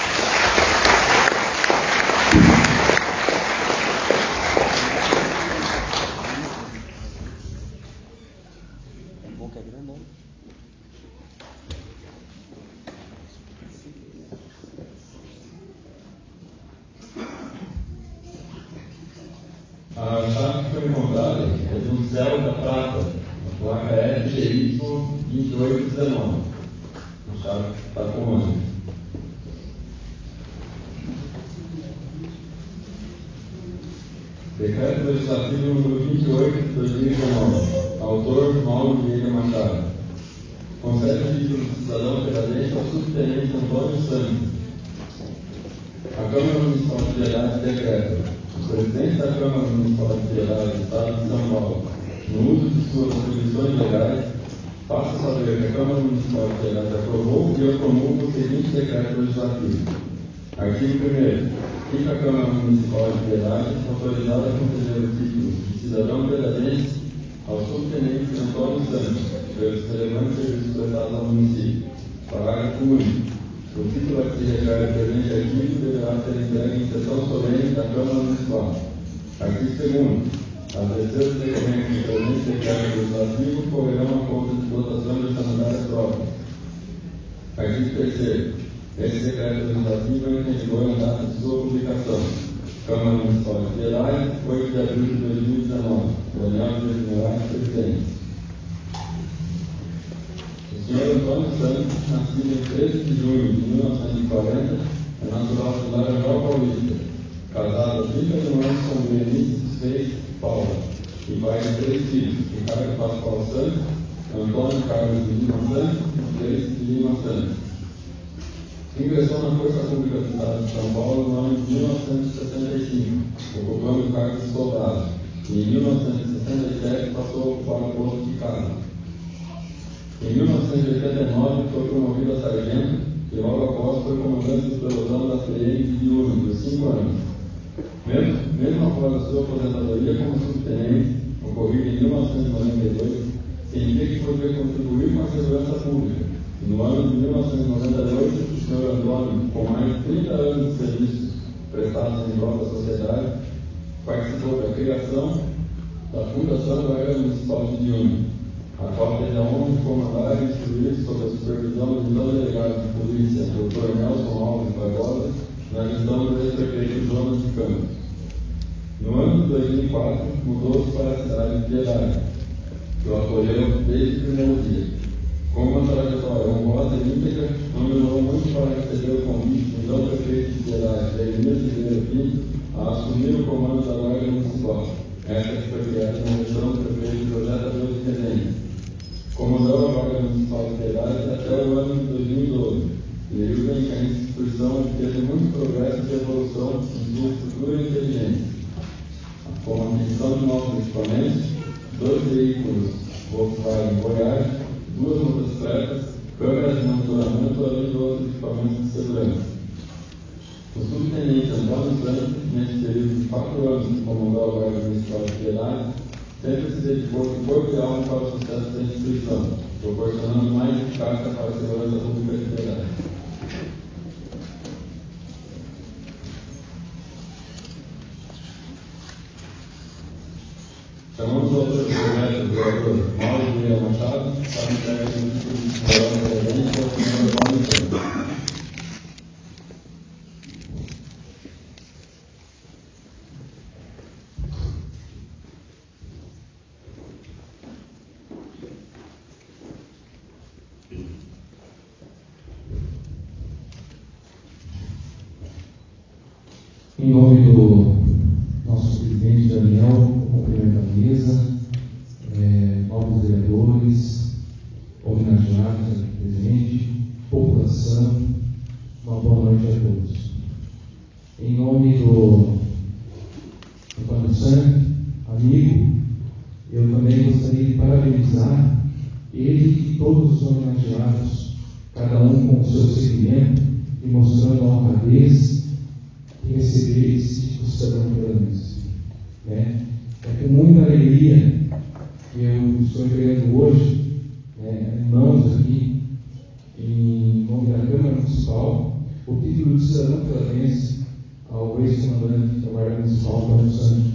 S1: A chave que foi encontrada é de um céu da prata, a placa F G Y vinte e oito dezenove. A chave está com o ano. Decreto Legislativo número vinte e oito de dois mil e dezenove. Autor Mauro Vieira Machado. Concede o título de cidadão piedadense ao subtenente Antônio Santos. A Câmara Municipal de Piedade decreta: o presidente da Câmara Municipal de Piedade do Estado de São Paulo, no uso de suas atribuições legais, faça saber que a Câmara Municipal de Piedade aprovou e eu promulgo o seguinte decreto legislativo. Artigo primeiro. Fica a Câmara Municipal de Piedade autorizada a conceder o título de cidadão piedadense ao subtenente Antônio Santos, pelos relevantes serviços prestados ao município. Parágrafo único. O título a que se refere o presente artigo deverá ser entregue em sessão solene da Câmara Municipal. Artigo segundo. As despesas decorrentes do presente decreto legislativo correrão a conta de dotação orçamentária própria. Artigo terceiro. Esse decreto legislativo é em vigor na data de sua publicação. Câmara Municipal de Piedade, oito de abril de dois mil e dezenove. Reunião dos Generais Presidentes. O senhor Antônio Santos, nascido em treze de junho de mil novecentos e quarenta, é natural de Laranjal Paulista, casado há trinta e um anos com Berenice Seis Paula, e pai de três filhos: Ricardo Pascoal Santos, Antônio Carlos de Lima Santos e Grace de Lima Santos. Ingressou na Força Pública do Estado de São Paulo no ano de mil novecentos e sessenta e cinco, ocupando o cargo de soldado, e em mil novecentos e sessenta e sete passou a ocupar o posto de cargo. Em mil novecentos e oitenta e nove foi promovido a sargento e logo após foi comandante do pelotão da P M de Diurno por cinco anos. Mesmo, mesmo após a sua aposentadoria como subtenente, ocorrida em mil novecentos e noventa e dois, sentia que poderia contribuir com a segurança pública. E no ano de mil novecentos e noventa e dois, o senhor Antônio, com mais de trinta anos de serviço prestados em prol da sociedade, participou da criação da Fundação da Guarda Municipal de Diúna, a qual teve a honra de comandar e instruir sob a supervisão do então delegado de polícia, doutor Nelson Alves Barbosa, na gestão do ex-prefeito Jonas de Campos. No ano de dois mil e quatro, mudou-se para a cidade de Piedade, que o acolheu desde o primeiro dia. Com uma trajetória honrosa e íntegra, não demorou muito para receber o convite do então prefeito de Piedade, Delimir Figueiredo Pinto, a assumir o comando da Guarda Municipal. Esta que foi criada na gestão do prefeito José Tadeu de Rezende. Comandou a Guarda Municipal de Piedade até o ano de dois mil e doze, período em que a instituição teve muito progresso e evolução em sua estrutura e inteligência, com a aquisição de novos equipamentos, dois veículos Volkswagen Voyage, duas motocicletas, câmeras de monitoramento, além de outros equipamentos de segurança. O subtenente Antônio Santos, nesse período de quatro anos que comandou a Guarda Municipal de Piedade, sempre se dedicou de corpo e alma para o sucesso da instituição, proporcionando mais eficácia para a segurança pública de Piedade. Chamamos o autor do projeto, o vereador Mauro Vieira Machado, para entregar o título de cidadão presente ao senhor Paulo Santos.
S13: Em nome do nosso presidente Daniel, cumprimento a mesa, é, novos vereadores, homenageados aqui presente, população, uma boa noite a todos. Em nome do Antônio Santos, amigo, eu também gostaria de parabenizar ele e todos os homenageados, cada um com o seu segmento e mostrando a honradez e receber esse tipo de cidadão piranense. Né? É com muita alegria que eu estou entregando hoje, né, em mãos aqui, em nome da Câmara Municipal, o título de cidadão piranense ao ex-comandante da Guarda Municipal, Antônio Santos.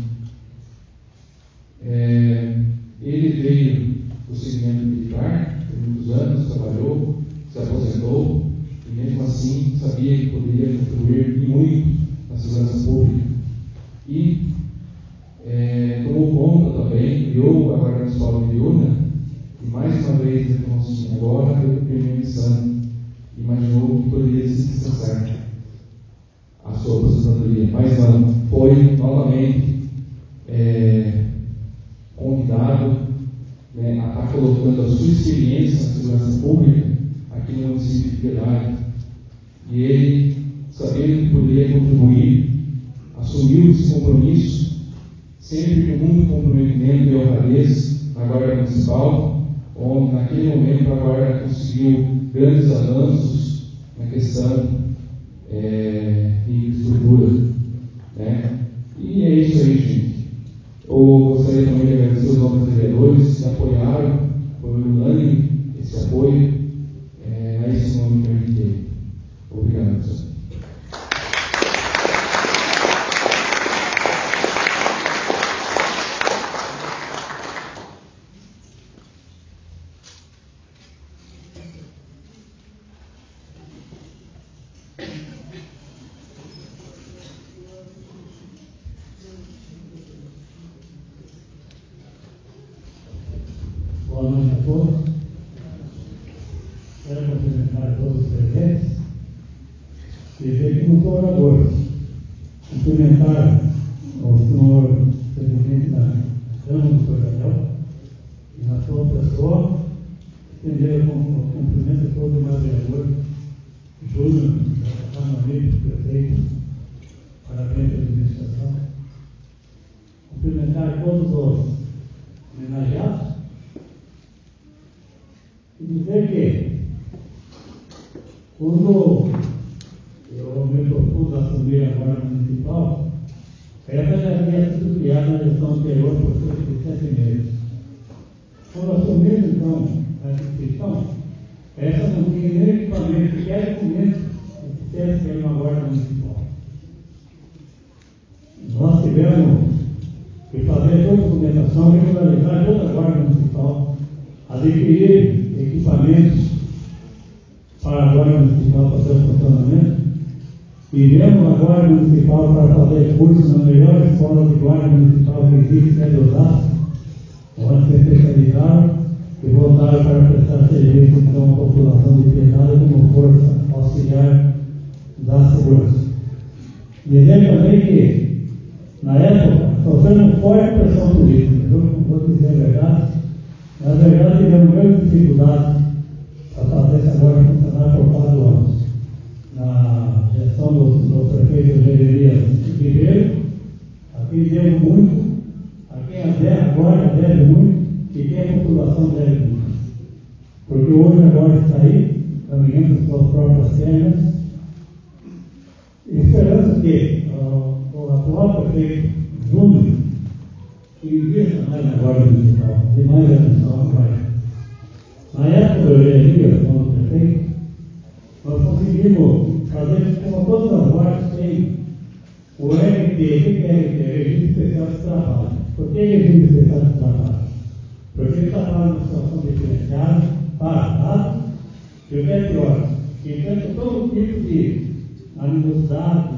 S13: É, ele veio do segmento militar, por muitos anos, trabalhou, se aposentou, e mesmo assim sabia que poderia contribuir muito na segurança pública. E é, tomou conta também, criou a Guarda Municipal de Diúna, e mais uma vez ele falou assim: agora eu tenho minha missão. Imaginou que poderia se descansar a sua aposentadoria, mas não, foi novamente é, convidado, né, a estar colocando a sua experiência na segurança pública aqui no município de Piedade. E ele, sabendo que poderia contribuir, assumiu esse compromisso, sempre com muito comprometimento e honradez na Guarda Municipal, onde naquele momento a Guarda conseguiu grandes avanços na questão é, de estrutura. Né? E é isso aí, gente. Eu gostaria também de agradecer os novos vereadores que apoiaram, foi unânime esse apoio. É, é esse nome que eu invitei. Obrigado, senhor.
S3: Boa noite a todos. Quero cumprimentar todos os presentes e ver que não sou orador. Cumprimentar o senhor presidente da Câmara, o senhor Daniel, e na sua pessoa, estender o cumprimento a todo o meu vereador, Júnior, da Câmara, prefeito, parabéns pela administração. Cumprimentar todos os homenageados. E dizer que, quando eu me propus assumir a Guarda Municipal, Quando assumimos, então, essa instituição, essa não tinha nem equipamento, sequer documento oficiais que era uma guarda municipal. Nós tivemos que fazer toda a documentação, regularizar toda a guarda municipal, adquirir equipamentos para a guarda municipal fazer o funcionamento. E viemos a Guarda Municipal para fazer curso na melhor escola de guarda municipal que existe, que é de Osasco, onde se especializaram e voltaram para prestar serviço então à população de Piedade como força auxiliar da segurança. Dizer também que, na época, sofremos forte pressão política. Eu não vou dizer a verdade, na verdade tivemos grandes dificuldades para fazer essa guarda funcionar por quatro anos. Na gestão do, do prefeito Jeremias Ribeiro, aqui deu muito, aqui a guarda deve muito e quem a população deve muito. Porque hoje a guarda está aí, caminhando com suas próprias pernas, esperando que uh, o atual prefeito Júnior invista mais na guarda municipal, de mais atenção à guarda. Na época do Jeremias, como prefeito, nós conseguimos fazer, como todas as guardas têm, o R T, o que é R T? Regime Especial de Trabalho. Por que Regime Especial de Trabalho? Porque ele trabalha numa situação diferenciada, parado, e o que é pior, que enfrenta todo tipo de animosidade,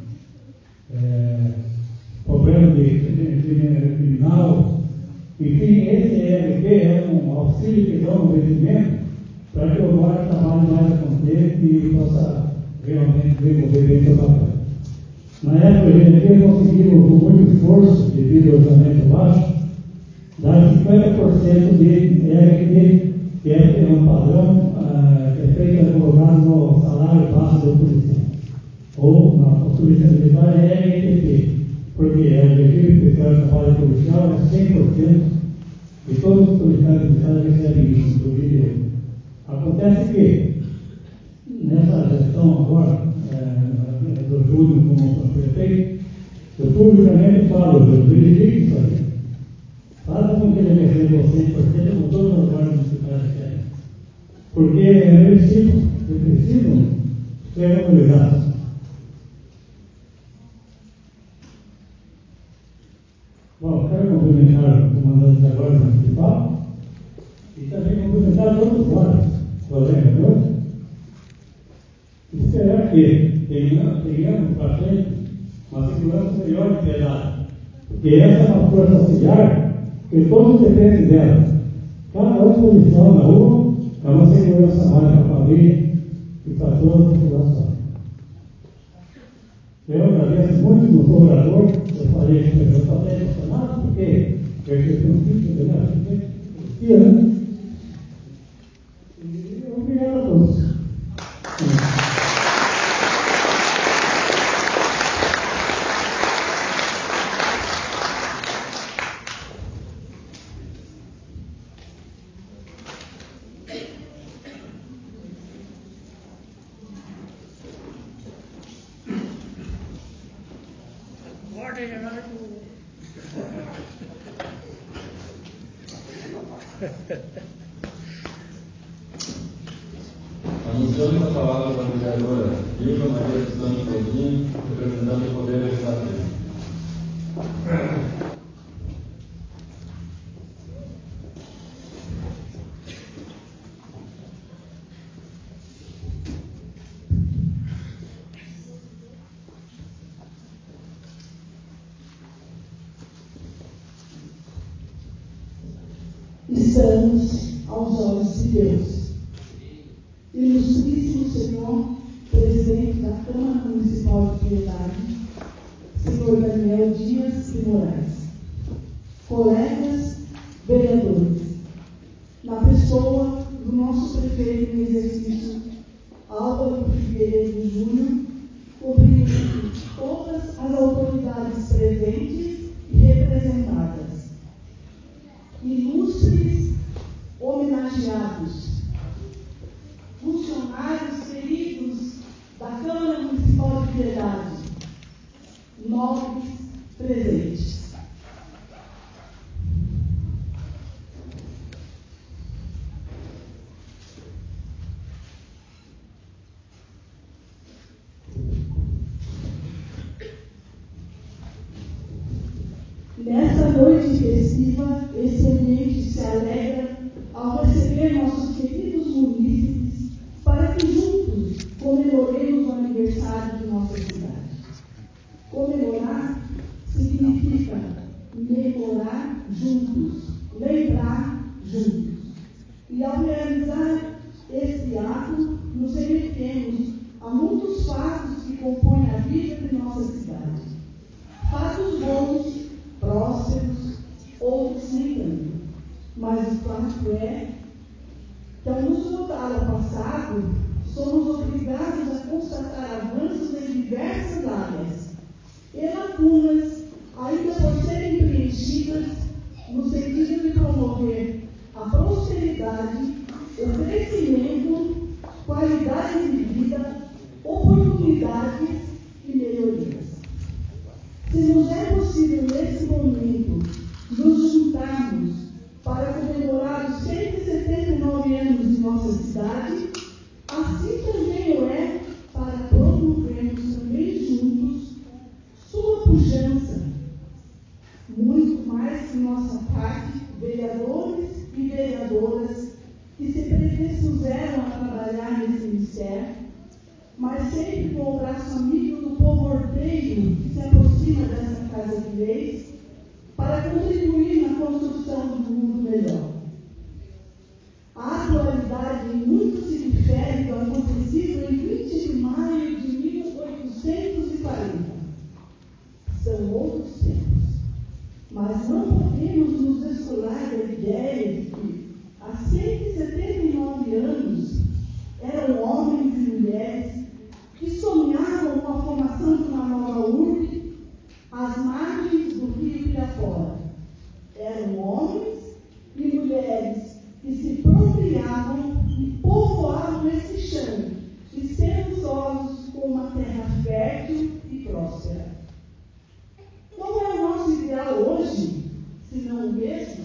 S3: é, problema de, de, de criminal. Enfim, esse R T é um auxílio que dá um investimento para que o guarda trabalhe mais a contente e possa realmente desenvolver bem seu papel. Na época, a gente conseguiu, com muito esforço, devido ao orçamento baixo, dar cinquenta por cento de R T, que é um padrão uh, que é feito colocado no salário base do policial. Ou na polícia militar é R T P, porque é o regime especial de trabalho policial é cem por cento e todos os policiais militares recebem isso, inclusive eu. Acontece que, nessa gestão agora, é, do Júnior como prefeito, eu publicamente falo, eu dirigi isso aí. Faça com que ele receba cem por cento com todas as guardas municipais que querem. Porque eles precisam, eles precisam ser valorizados. Bom, quero cumprimentar o comandante da Guarda Municipal e também cumprimentar todos os guardas, colegas meus, e esperar que tenhamos, tenhamos para frente uma segurança melhor de Piedade, porque essa é uma força auxiliar que todos dependem dela. Cada um policial na rua é uma segurança mais para a família e para toda a população. Eu agradeço muito no colaborador, eu falei que eu estou até emocionado, porque eu esqueci um filho, entendeu? Né? E obrigado a todos.
S1: Anunciamos a palavra da vereadora Vilma Maria dos Santos Coutinho, representante do Poder Legislativo.
S11: Estamos aos olhos de Deus. Ilustríssimo Senhor, presidente da Câmara Municipal de Piedade, senhor Daniel Dias de Moraes, colegas vereadores, na pessoa do nosso prefeito em exercício, Álvaro Figueiredo Júnior, cumprimento todas as autoridades presentes e representadas, ilustres homenageados, funcionários queridos da Câmara Municipal de Piedade, nobres presentes.
S14: Nessa noite festiva, esse ambiente se alegra ao receber nossos queridos munícipes para que juntos comemoremos o aniversário de nossa cidade. Comemorar significa memorar juntos, lembrar juntos. E ao realizar esse ato, nos remetemos a muitos fatos que compõem a vida de nossa cidade. Fatos bons, prósperos, outros nem tanto. Mas o fato é que, ao nos voltar ao passado, somos obrigados a constatar avanços em diversas áreas e lacunas ainda por serem preenchidas no sentido de promover a prosperidade, o crescimento, qualidade de vida, oportunidades e melhorias. Se nos é possível, nesse momento, nos juntarmos para comemorar os cento e setenta e nove anos de nossa cidade, assim também o é para promovermos também juntos sua pujança. Muito mais que nossa parte, vereadores e vereadoras que se predispuseram a trabalhar nesse ministério, mas sempre com o braço amigo do povo ordeiro que se aproxima dessa casa de leis para contribuir na construção de um mundo melhor. A atualidade em muito se difere do acontecido em vinte de maio de mil oitocentos e quarenta. São outros tempos. Mas não podemos nos descolar da ideia de que, há cento e setenta e nove anos, eram homens e mulheres que sonhavam com a formação de uma nova urbe às margens do rio Pirapora. Eram homens e mulheres que se procriavam e povoavam esse chão, esperançosos com uma terra fértil e próspera. Qual é o nosso ideal hoje, se não o mesmo?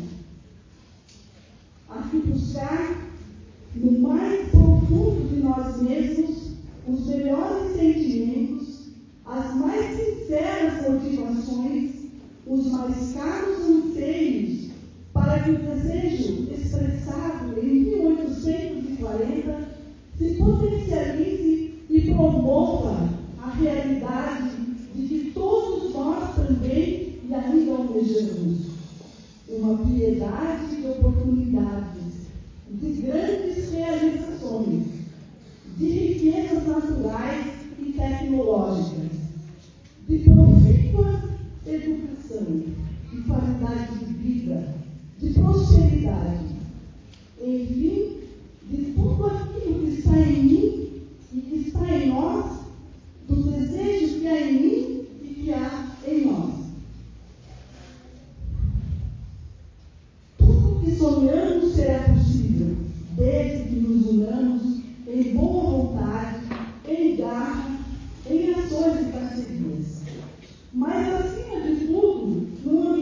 S14: A que buscar, no mais profundo de nós mesmos, os melhores sentimentos, as mais sinceras motivações, os mais caros anseios, para que o desejo expressado em mil oitocentos e quarenta se potencialize e promova a realidade de que todos nós também e ainda almejamos. Uma piedade de oportunidades, de grandes realizações, de riquezas naturais e tecnológicas, de profícua educação, de qualidade de vida, de prosperidade, enfim, de tudo aquilo que está em mim e que está em nós, do desejo que há em mim e que há em nós. Tudo que sonhamos será possível, desde que nos unamos em boa vontade, em garra, em ações e parcerias. Mas, acima de tudo, numa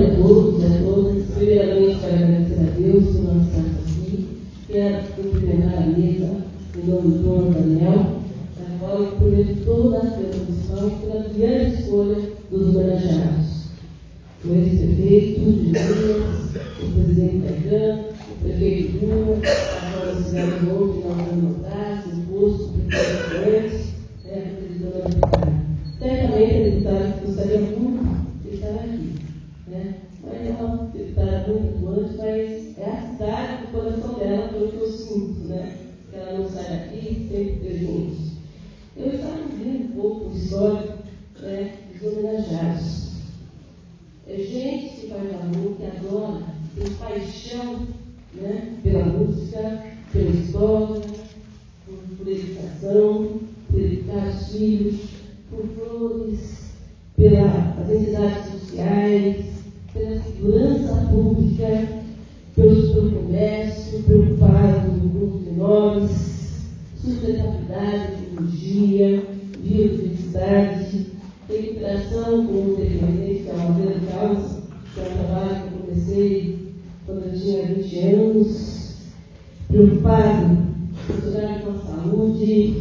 S11: noite a todos e a todas. Primeiramente, quero agradecer a Deus por nós estarmos aqui. Quero cumprimentar a mesa em nome do Dom Daniel, a qual eu cumprimento toda a comissão pela grande escolha dos homenageados. O ex-prefeito de Minas, o presidente Caetano, o prefeito Lula, a nós fizemos ontem, nós vamos atrás, o posto, o prefeito antes, né, a presidenta deputada. Certamente a deputada gostaria muito de estar aqui, né? Mas é uma deputada muito atuante, mas é a cidade do coração dela, pelo que eu sinto, né? Que ela não sai daqui sempre presente. Eu estava ouvindo um pouco a história, né, dos homenageados. É gente que faz amor, que adora, tem paixão, né, pela música, pela história, por, por educação, por educar os filhos, por flores, pelas entidades sociais, pela segurança pública, pelos, pelo comércio, preocupado com os menores, sustentabilidade, tecnologia, biodiversidade, recuperação com o dependente, que é uma grande causa, que é um trabalho que eu comecei quando eu tinha vinte anos, preocupado, funcionário com a saúde,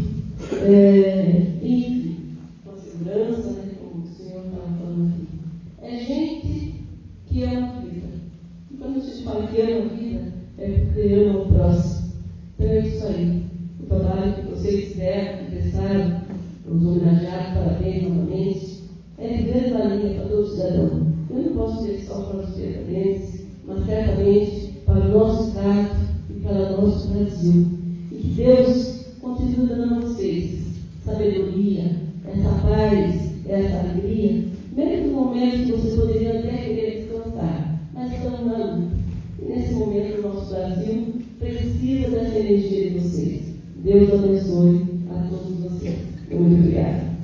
S11: é, enfim, com a segurança, né, como o senhor estava falando aqui. É gente que ama a vida. E quando a gente fala que ama a vida, é porque ama o próximo. Então é isso aí. O trabalho que vocês fizeram, que prestaram, os homenageados, parabéns novamente, é de grande valia para todo cidadão. Eu não posso dizer só para os petrolenses, mas certamente para o nosso Estado e para o nosso Brasil. E que Deus continue dando a vocês sabedoria, essa paz, essa alegria, mesmo no momento que vocês poderiam até querer descansar, mas estamos na luta. E nesse momento o nosso Brasil precisa dessa energia de vocês. Deus abençoe a todos vocês. Muito obrigada.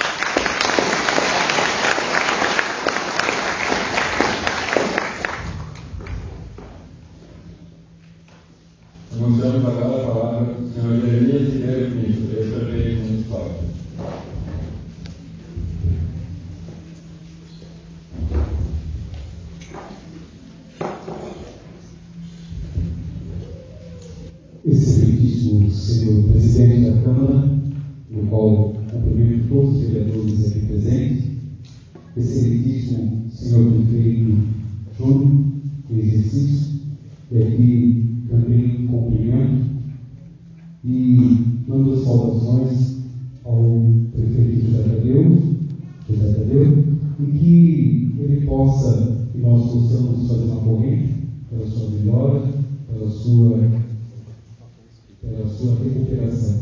S1: Anunciamos agora a palavra do senhor Jeremias Ribeiro Pinto, ex-prefeito municipal.
S6: Excelentíssimo senhor presidente da Câmara, no qual cumprimento todos os vereadores aqui presentes, excelentíssimo senhor prefeito Júnior, em exercício, e aqui também cumprimento e mando as saudações ao prefeito José Tadeu, José Tadeu, e que ele possa, que nós possamos fazer uma corrente pela sua melhora, pela sua, pela sua recuperação.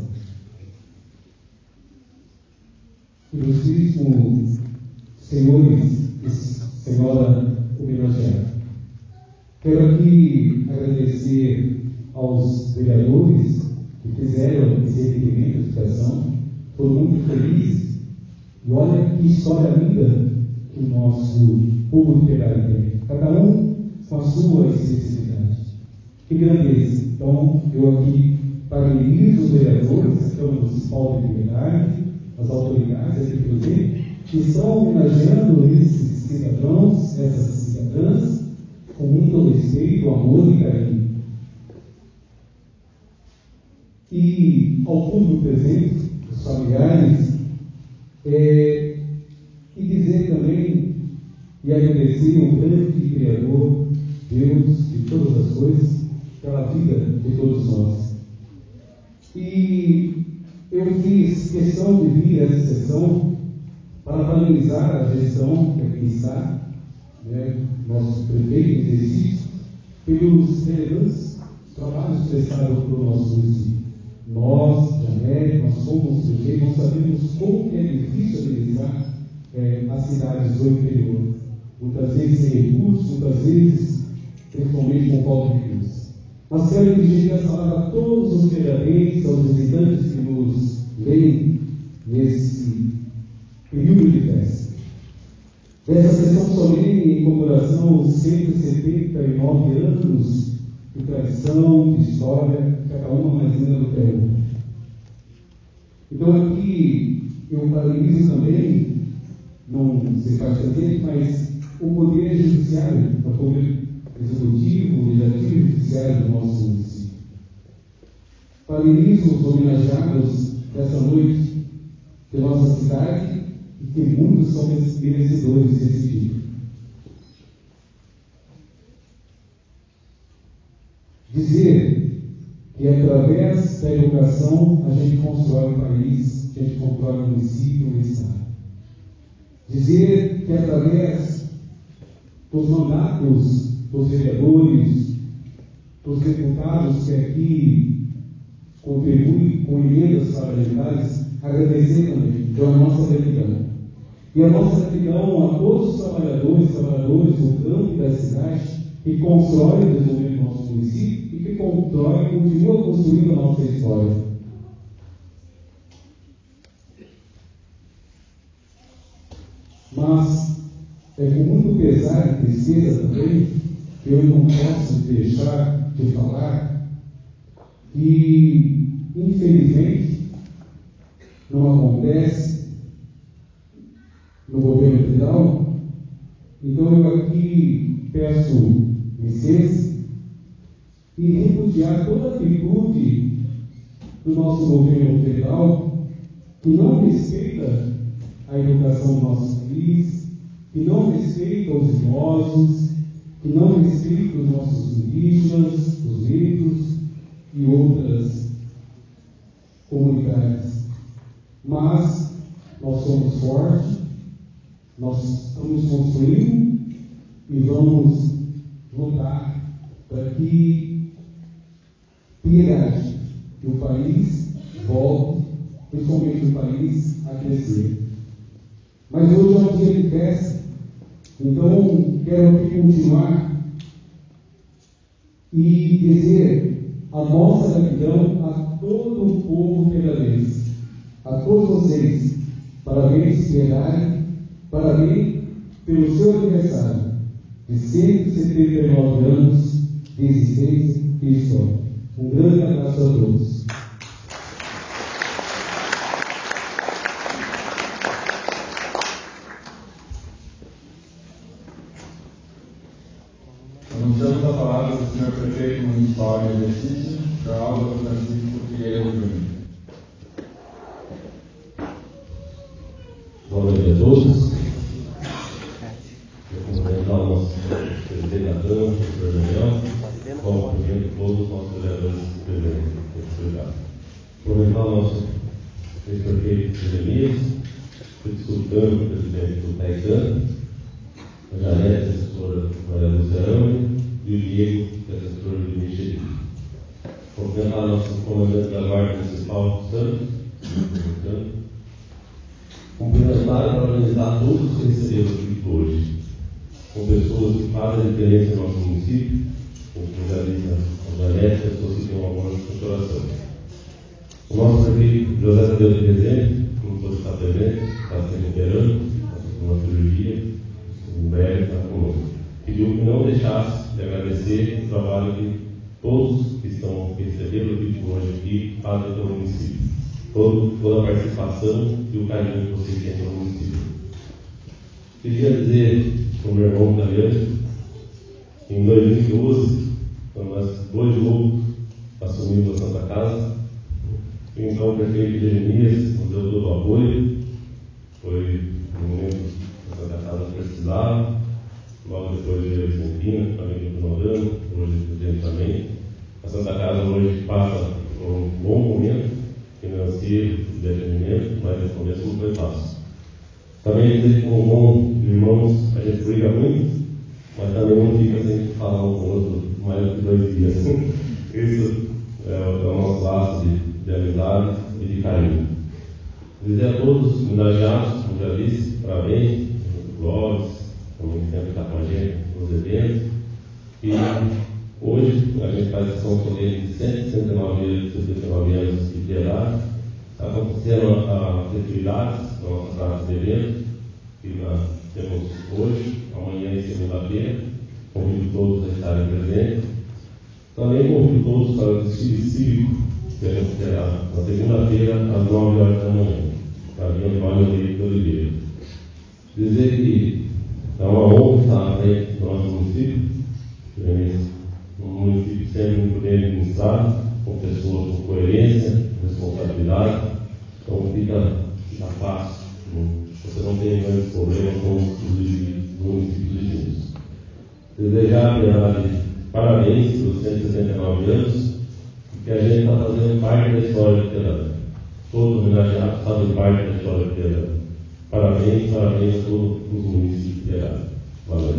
S6: Ilustríssimo senhores e senhora homenageada, quero aqui agradecer aos vereadores que fizeram esse requerimento de citação, foram muito felizes, e olha que história linda que o nosso povo literário tem, cada um com a sua especificidade. Que grandeza! Então, eu aqui parabenizo os vereadores, a Câmara Municipal de Liberdade, as autoridades aqui presentes, que estão homenageando esses cidadãos, essas cidadãs, com muito respeito, amor e carinho. E ao público presente, os familiares, é, e dizer também e agradecer ao grande Criador, Deus de todas as coisas, pela vida de todos nós. E eu fiz questão de vir a essa sessão para parabenizar a gestão que aqui está, né, nosso prefeito em exercício, pelos relevantes trabalhos prestados pelo nosso município. Nós, Janete, nós somos prefeitos, nós sabemos como que é difícil administrar é, as cidades do interior. Muitas vezes sem recursos, muitas vezes, principalmente com falta de recursos. Mas quero dirigir essa palavra a todos os vereadores, aos visitantes que nos veem nesse período de festa. Dessa sessão solene em comemoração aos cento e setenta e nove anos de tradição, de história, cada uma mais linda do que a outra. Então aqui eu parabenizo também, não sei particularmente, mas
S13: o poder judiciário, o poder executivo, legislativo e judiciário do nosso município. Parabenizo os homenageados dessa noite de nossa cidade e que muitos são merecedores desse título. Dizer que através da educação a gente constrói o país, a gente constrói o município e o estado. Dizer que através dos mandatos dos vereadores, dos deputados que aqui contribuem com emendas parlamentares, agradecer também pela nossa gratidão. E a nossa gratidão a todos os trabalhadores, trabalhadores do campo e da cidade que constroem o desenvolvimento do nosso município e que constroem e continuam construindo a nossa história. Mas é com muito pesar e tristeza também que eu não posso deixar de falar que, infelizmente, não acontece no governo federal. Então eu aqui peço licença e repudiar toda a atitude do nosso governo federal que não respeita a educação do nosso país, que não respeita os idosos, que não respeita os nossos indígenas, os negros e outras comunidades. Mas nós somos fortes, nós estamos construindo e vamos lutar para que piedade, que o país volte, principalmente o país, a crescer. Mas hoje é um dia de festa, então quero aqui continuar e dizer a nossa gratidão a todo o povo pedalense, a todos vocês. Parabéns, piedade, parabéns pelo seu aniversário de cento e setenta e nove anos de existência e história. Um grande abraço a todos.
S1: Anunciamos a palavra do senhor prefeito municipal em exercício, João Álvaro Francisco Figueiredo Júnior.
S10: Boa noite a todos. Eu cumprimentar o nosso presidente da Câmara, o professor Daniel, como cumprimento todos os nossos vereadores presentes. Cumprimentar o nosso ex-prefeito Jeremias, o discutando o presidente do Taicano, a Janete, assessora Maria Luciana, e o Diego, que é assessor do Mexerico. Cumprimentar o nosso comandante da Guarda Municipal, Santos, cumprimentar e parabenizar todos que receberam aqui hoje, com pessoas que fazem a diferença no nosso município, como já disse a Janete, pessoas que têm um amor no coração. O nosso prefeito José Tadeu de Rezende, que não pôde estar presente, está se recuperando, está fazendo uma cirurgia, em breve está conosco. Pediu que não deixasse de agradecer o trabalho que todos que estão recebendo o vídeo hoje aqui fazem pelo município. Todo, toda a participação e o carinho que vocês têm pelo município. Queria dizer para o meu irmão italiano, em dois mil e doze, quando nós dois loucos assumimos a Santa Casa, e então o prefeito Jeremias nos deu todo o apoio, foi no momento que a Santa Casa precisava, logo depois veio a Vicentino, também continuando, hoje o presidente também. A Santa Casa hoje passa por um bom momento financeiro, de atendimento, mas no começo não foi fácil. Também dizer que com um bom irmãos a gente briga muito, mas também não fica sem falar um com o outro mais do que dois dias. Isso é, é o nosso laço de, de amizade e de carinho. Dizer a todos os homenageados, como já disse, parabéns, o Clóvis, também sempre está com a gente nos eventos. E hoje a gente faz a sessão solene de cento e sessenta e nove anos de piedade. Está acontecendo as atividades da nossa praça de eventos, que nós temos hoje, amanhã e segunda-feira. Convido todos a estarem presentes. Também convido todos para o desfile cívico, que a gente terá na segunda-feira, às nove horas da manhã, para mim, Antônio Henrique Oliveira. Dizer que é uma honra
S15: frente do nosso município, é um município sempre muito bem administrado, com pessoas com coerência, responsabilidade, então fica, fica fácil. Você não tem grandes problemas com os municípios vizinhos. Desejar, verdade, parabéns pelos cento e setenta e nove anos, que a gente está fazendo parte da história de Piedade. Todos os homenageados fazem parte da história de Piedade. Parabéns, parabéns a todos os municípios de Piedade. Valeu.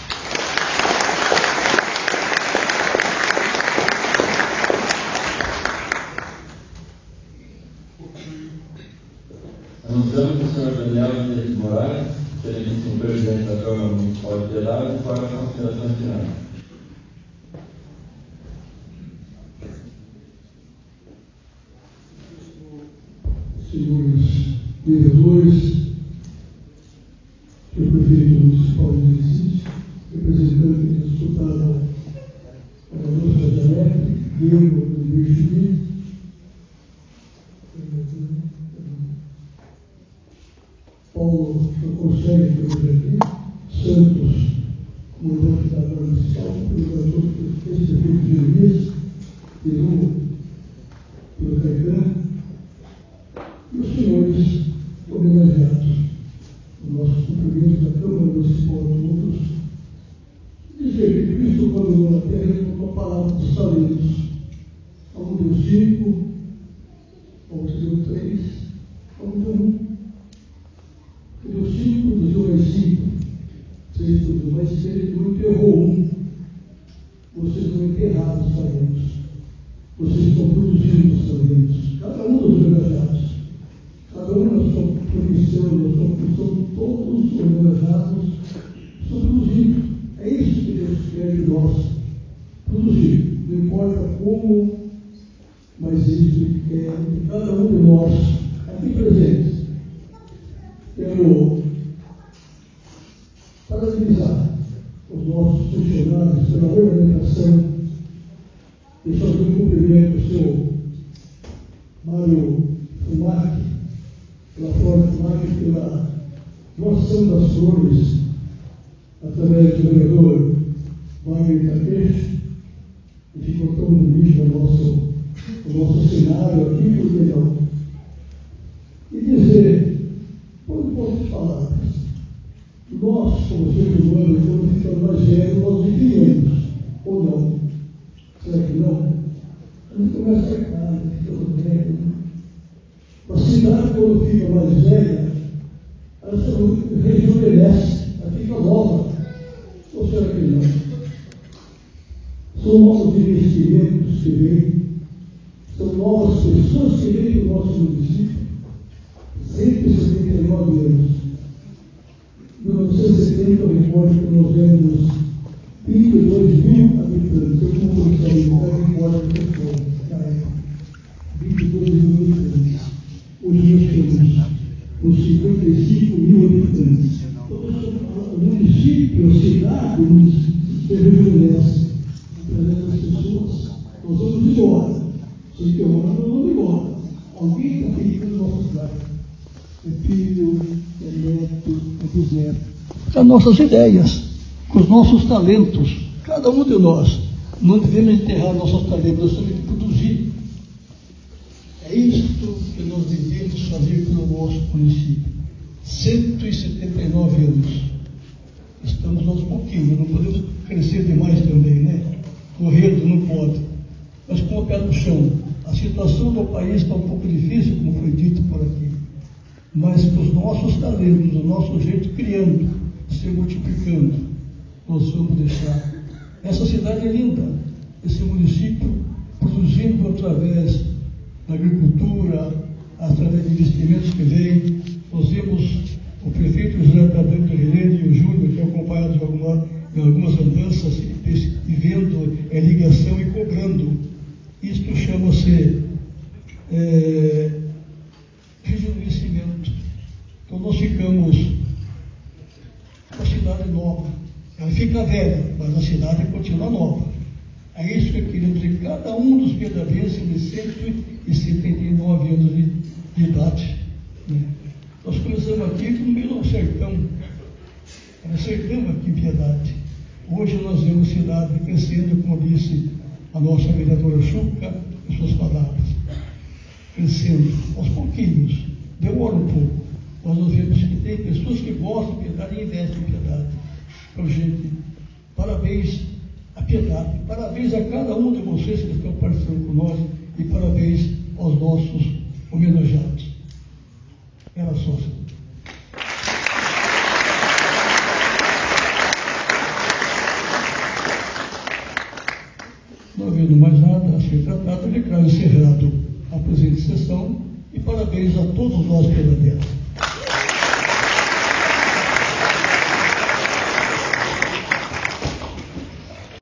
S1: Anunciamos que o senhor Daniel Dias de Moraes, excelentíssimo presidente da Câmara Municipal de Piedade, para a consideração final.
S3: Senhores vereadores, senhor prefeito municipal de Recife, representante do deputado Adolfo Jazarete, Diego do Bicho, Paulo do Conselho do Jardim, Santos, comandante da Câmara Municipal, vereador ex-prefeito de Jeremias, Peru, pelo Caetano, e os senhores homenageados, o nosso cumprimento da Câmara Municipal de outros, dizer que Cristo, quando veio na terra, ele colocou a palavra dos talentos. A um deu cinco, a outro deu três, a um deu um. Deu cinco, deu mais cinco, três deu mais três, não enterrou um. Vocês não enterraram os talentos. Vocês estão produzindo os talentos. Cada um dos homenageados. Cada um na sua profissão, na sua função, todos os homenageados estão produzindo. É isso que Deus quer de nós. Produzir. Não importa como, mas isso que quer de cada um de nós aqui presentes. Quero parabenizar os nossos funcionários pela ornamentação e fazer um cumprimento ao seu Mário Fumac, pela Flora Fumac, pela doação das flores através do vereador Wagner Takeshi, que ficou tão bonito o nosso, o nosso cenário aqui, por que não? E dizer, quando posso falar, nós, como seres humanos, quando ficamos mais velhos, nós vivíamos, ou não? Será que não? A gente começa a ficar, ficamos velhos. A cidade, quando fica mais velha, ela se rejuvenesce, ela fica nova. Ou será que não? São novos investimentos que vêm, são novas pessoas que vêm do nosso município. cento e setenta e nove anos. Em mil novecentos e setenta, eu recordo que nós éramos trinta e dois mil habitantes. Eu como policial, eu recordo que foi na época. vinte e dois mil habitantes. Hoje nós temos uns cinquenta e cinco mil habitantes. Então, o município, a cidade, o município se rejuvenesce. Através das pessoas, nós vamos embora. Se tem hora, nós vamos embora. Alguém está ficando na nossa cidade. É filho, é neto, é bisneto. Com as nossas ideias, com os nossos talentos, cada um de nós. Não devemos enterrar nossos talentos, nós temos que produzir. É isto que nós devemos fazer pelo nosso município. cento e setenta e nove anos. Estamos aos pouquinhos, não podemos crescer demais também, né? Correndo não pode. Mas com o pé no chão. A situação do país está um pouco difícil, como foi dito por aqui. Mas com os nossos talentos, o nosso jeito criando, se multiplicando, nós vamos deixar. Essa cidade é linda, esse município produzindo através da agricultura, através de investimentos que vêm. Nós vimos o prefeito José Tadeu Rilene e o Júnior, que acompanhados de alguma, em algumas andanças, e vendo é, ligação e cobrando. Isto chama-se é, rejuvenescimento. Então nós ficamos com a cidade nova. Ela fica velha, mas a cidade continua nova. É isso que queremos em cada um dos piedadenses de cento e setenta e nove anos de, de idade. Né? Nós começamos aqui no meio do sertão. Era sertão. chegamos aqui em Piedade. Hoje nós vemos a cidade crescendo, como disse a nossa vereadora Chuca, em suas palavras. Crescendo aos pouquinhos, demora um pouco. Mas nós vemos que tem pessoas que gostam de Piedade e investem em Piedade. Então, gente, parabéns à Piedade, parabéns a cada um de vocês que estão participando com nós e parabéns aos nossos homenageados. Era só, senhor. Não havendo mais nada a ser tratado, declaro encerrado a presente sessão e parabéns a todos nós pela dela.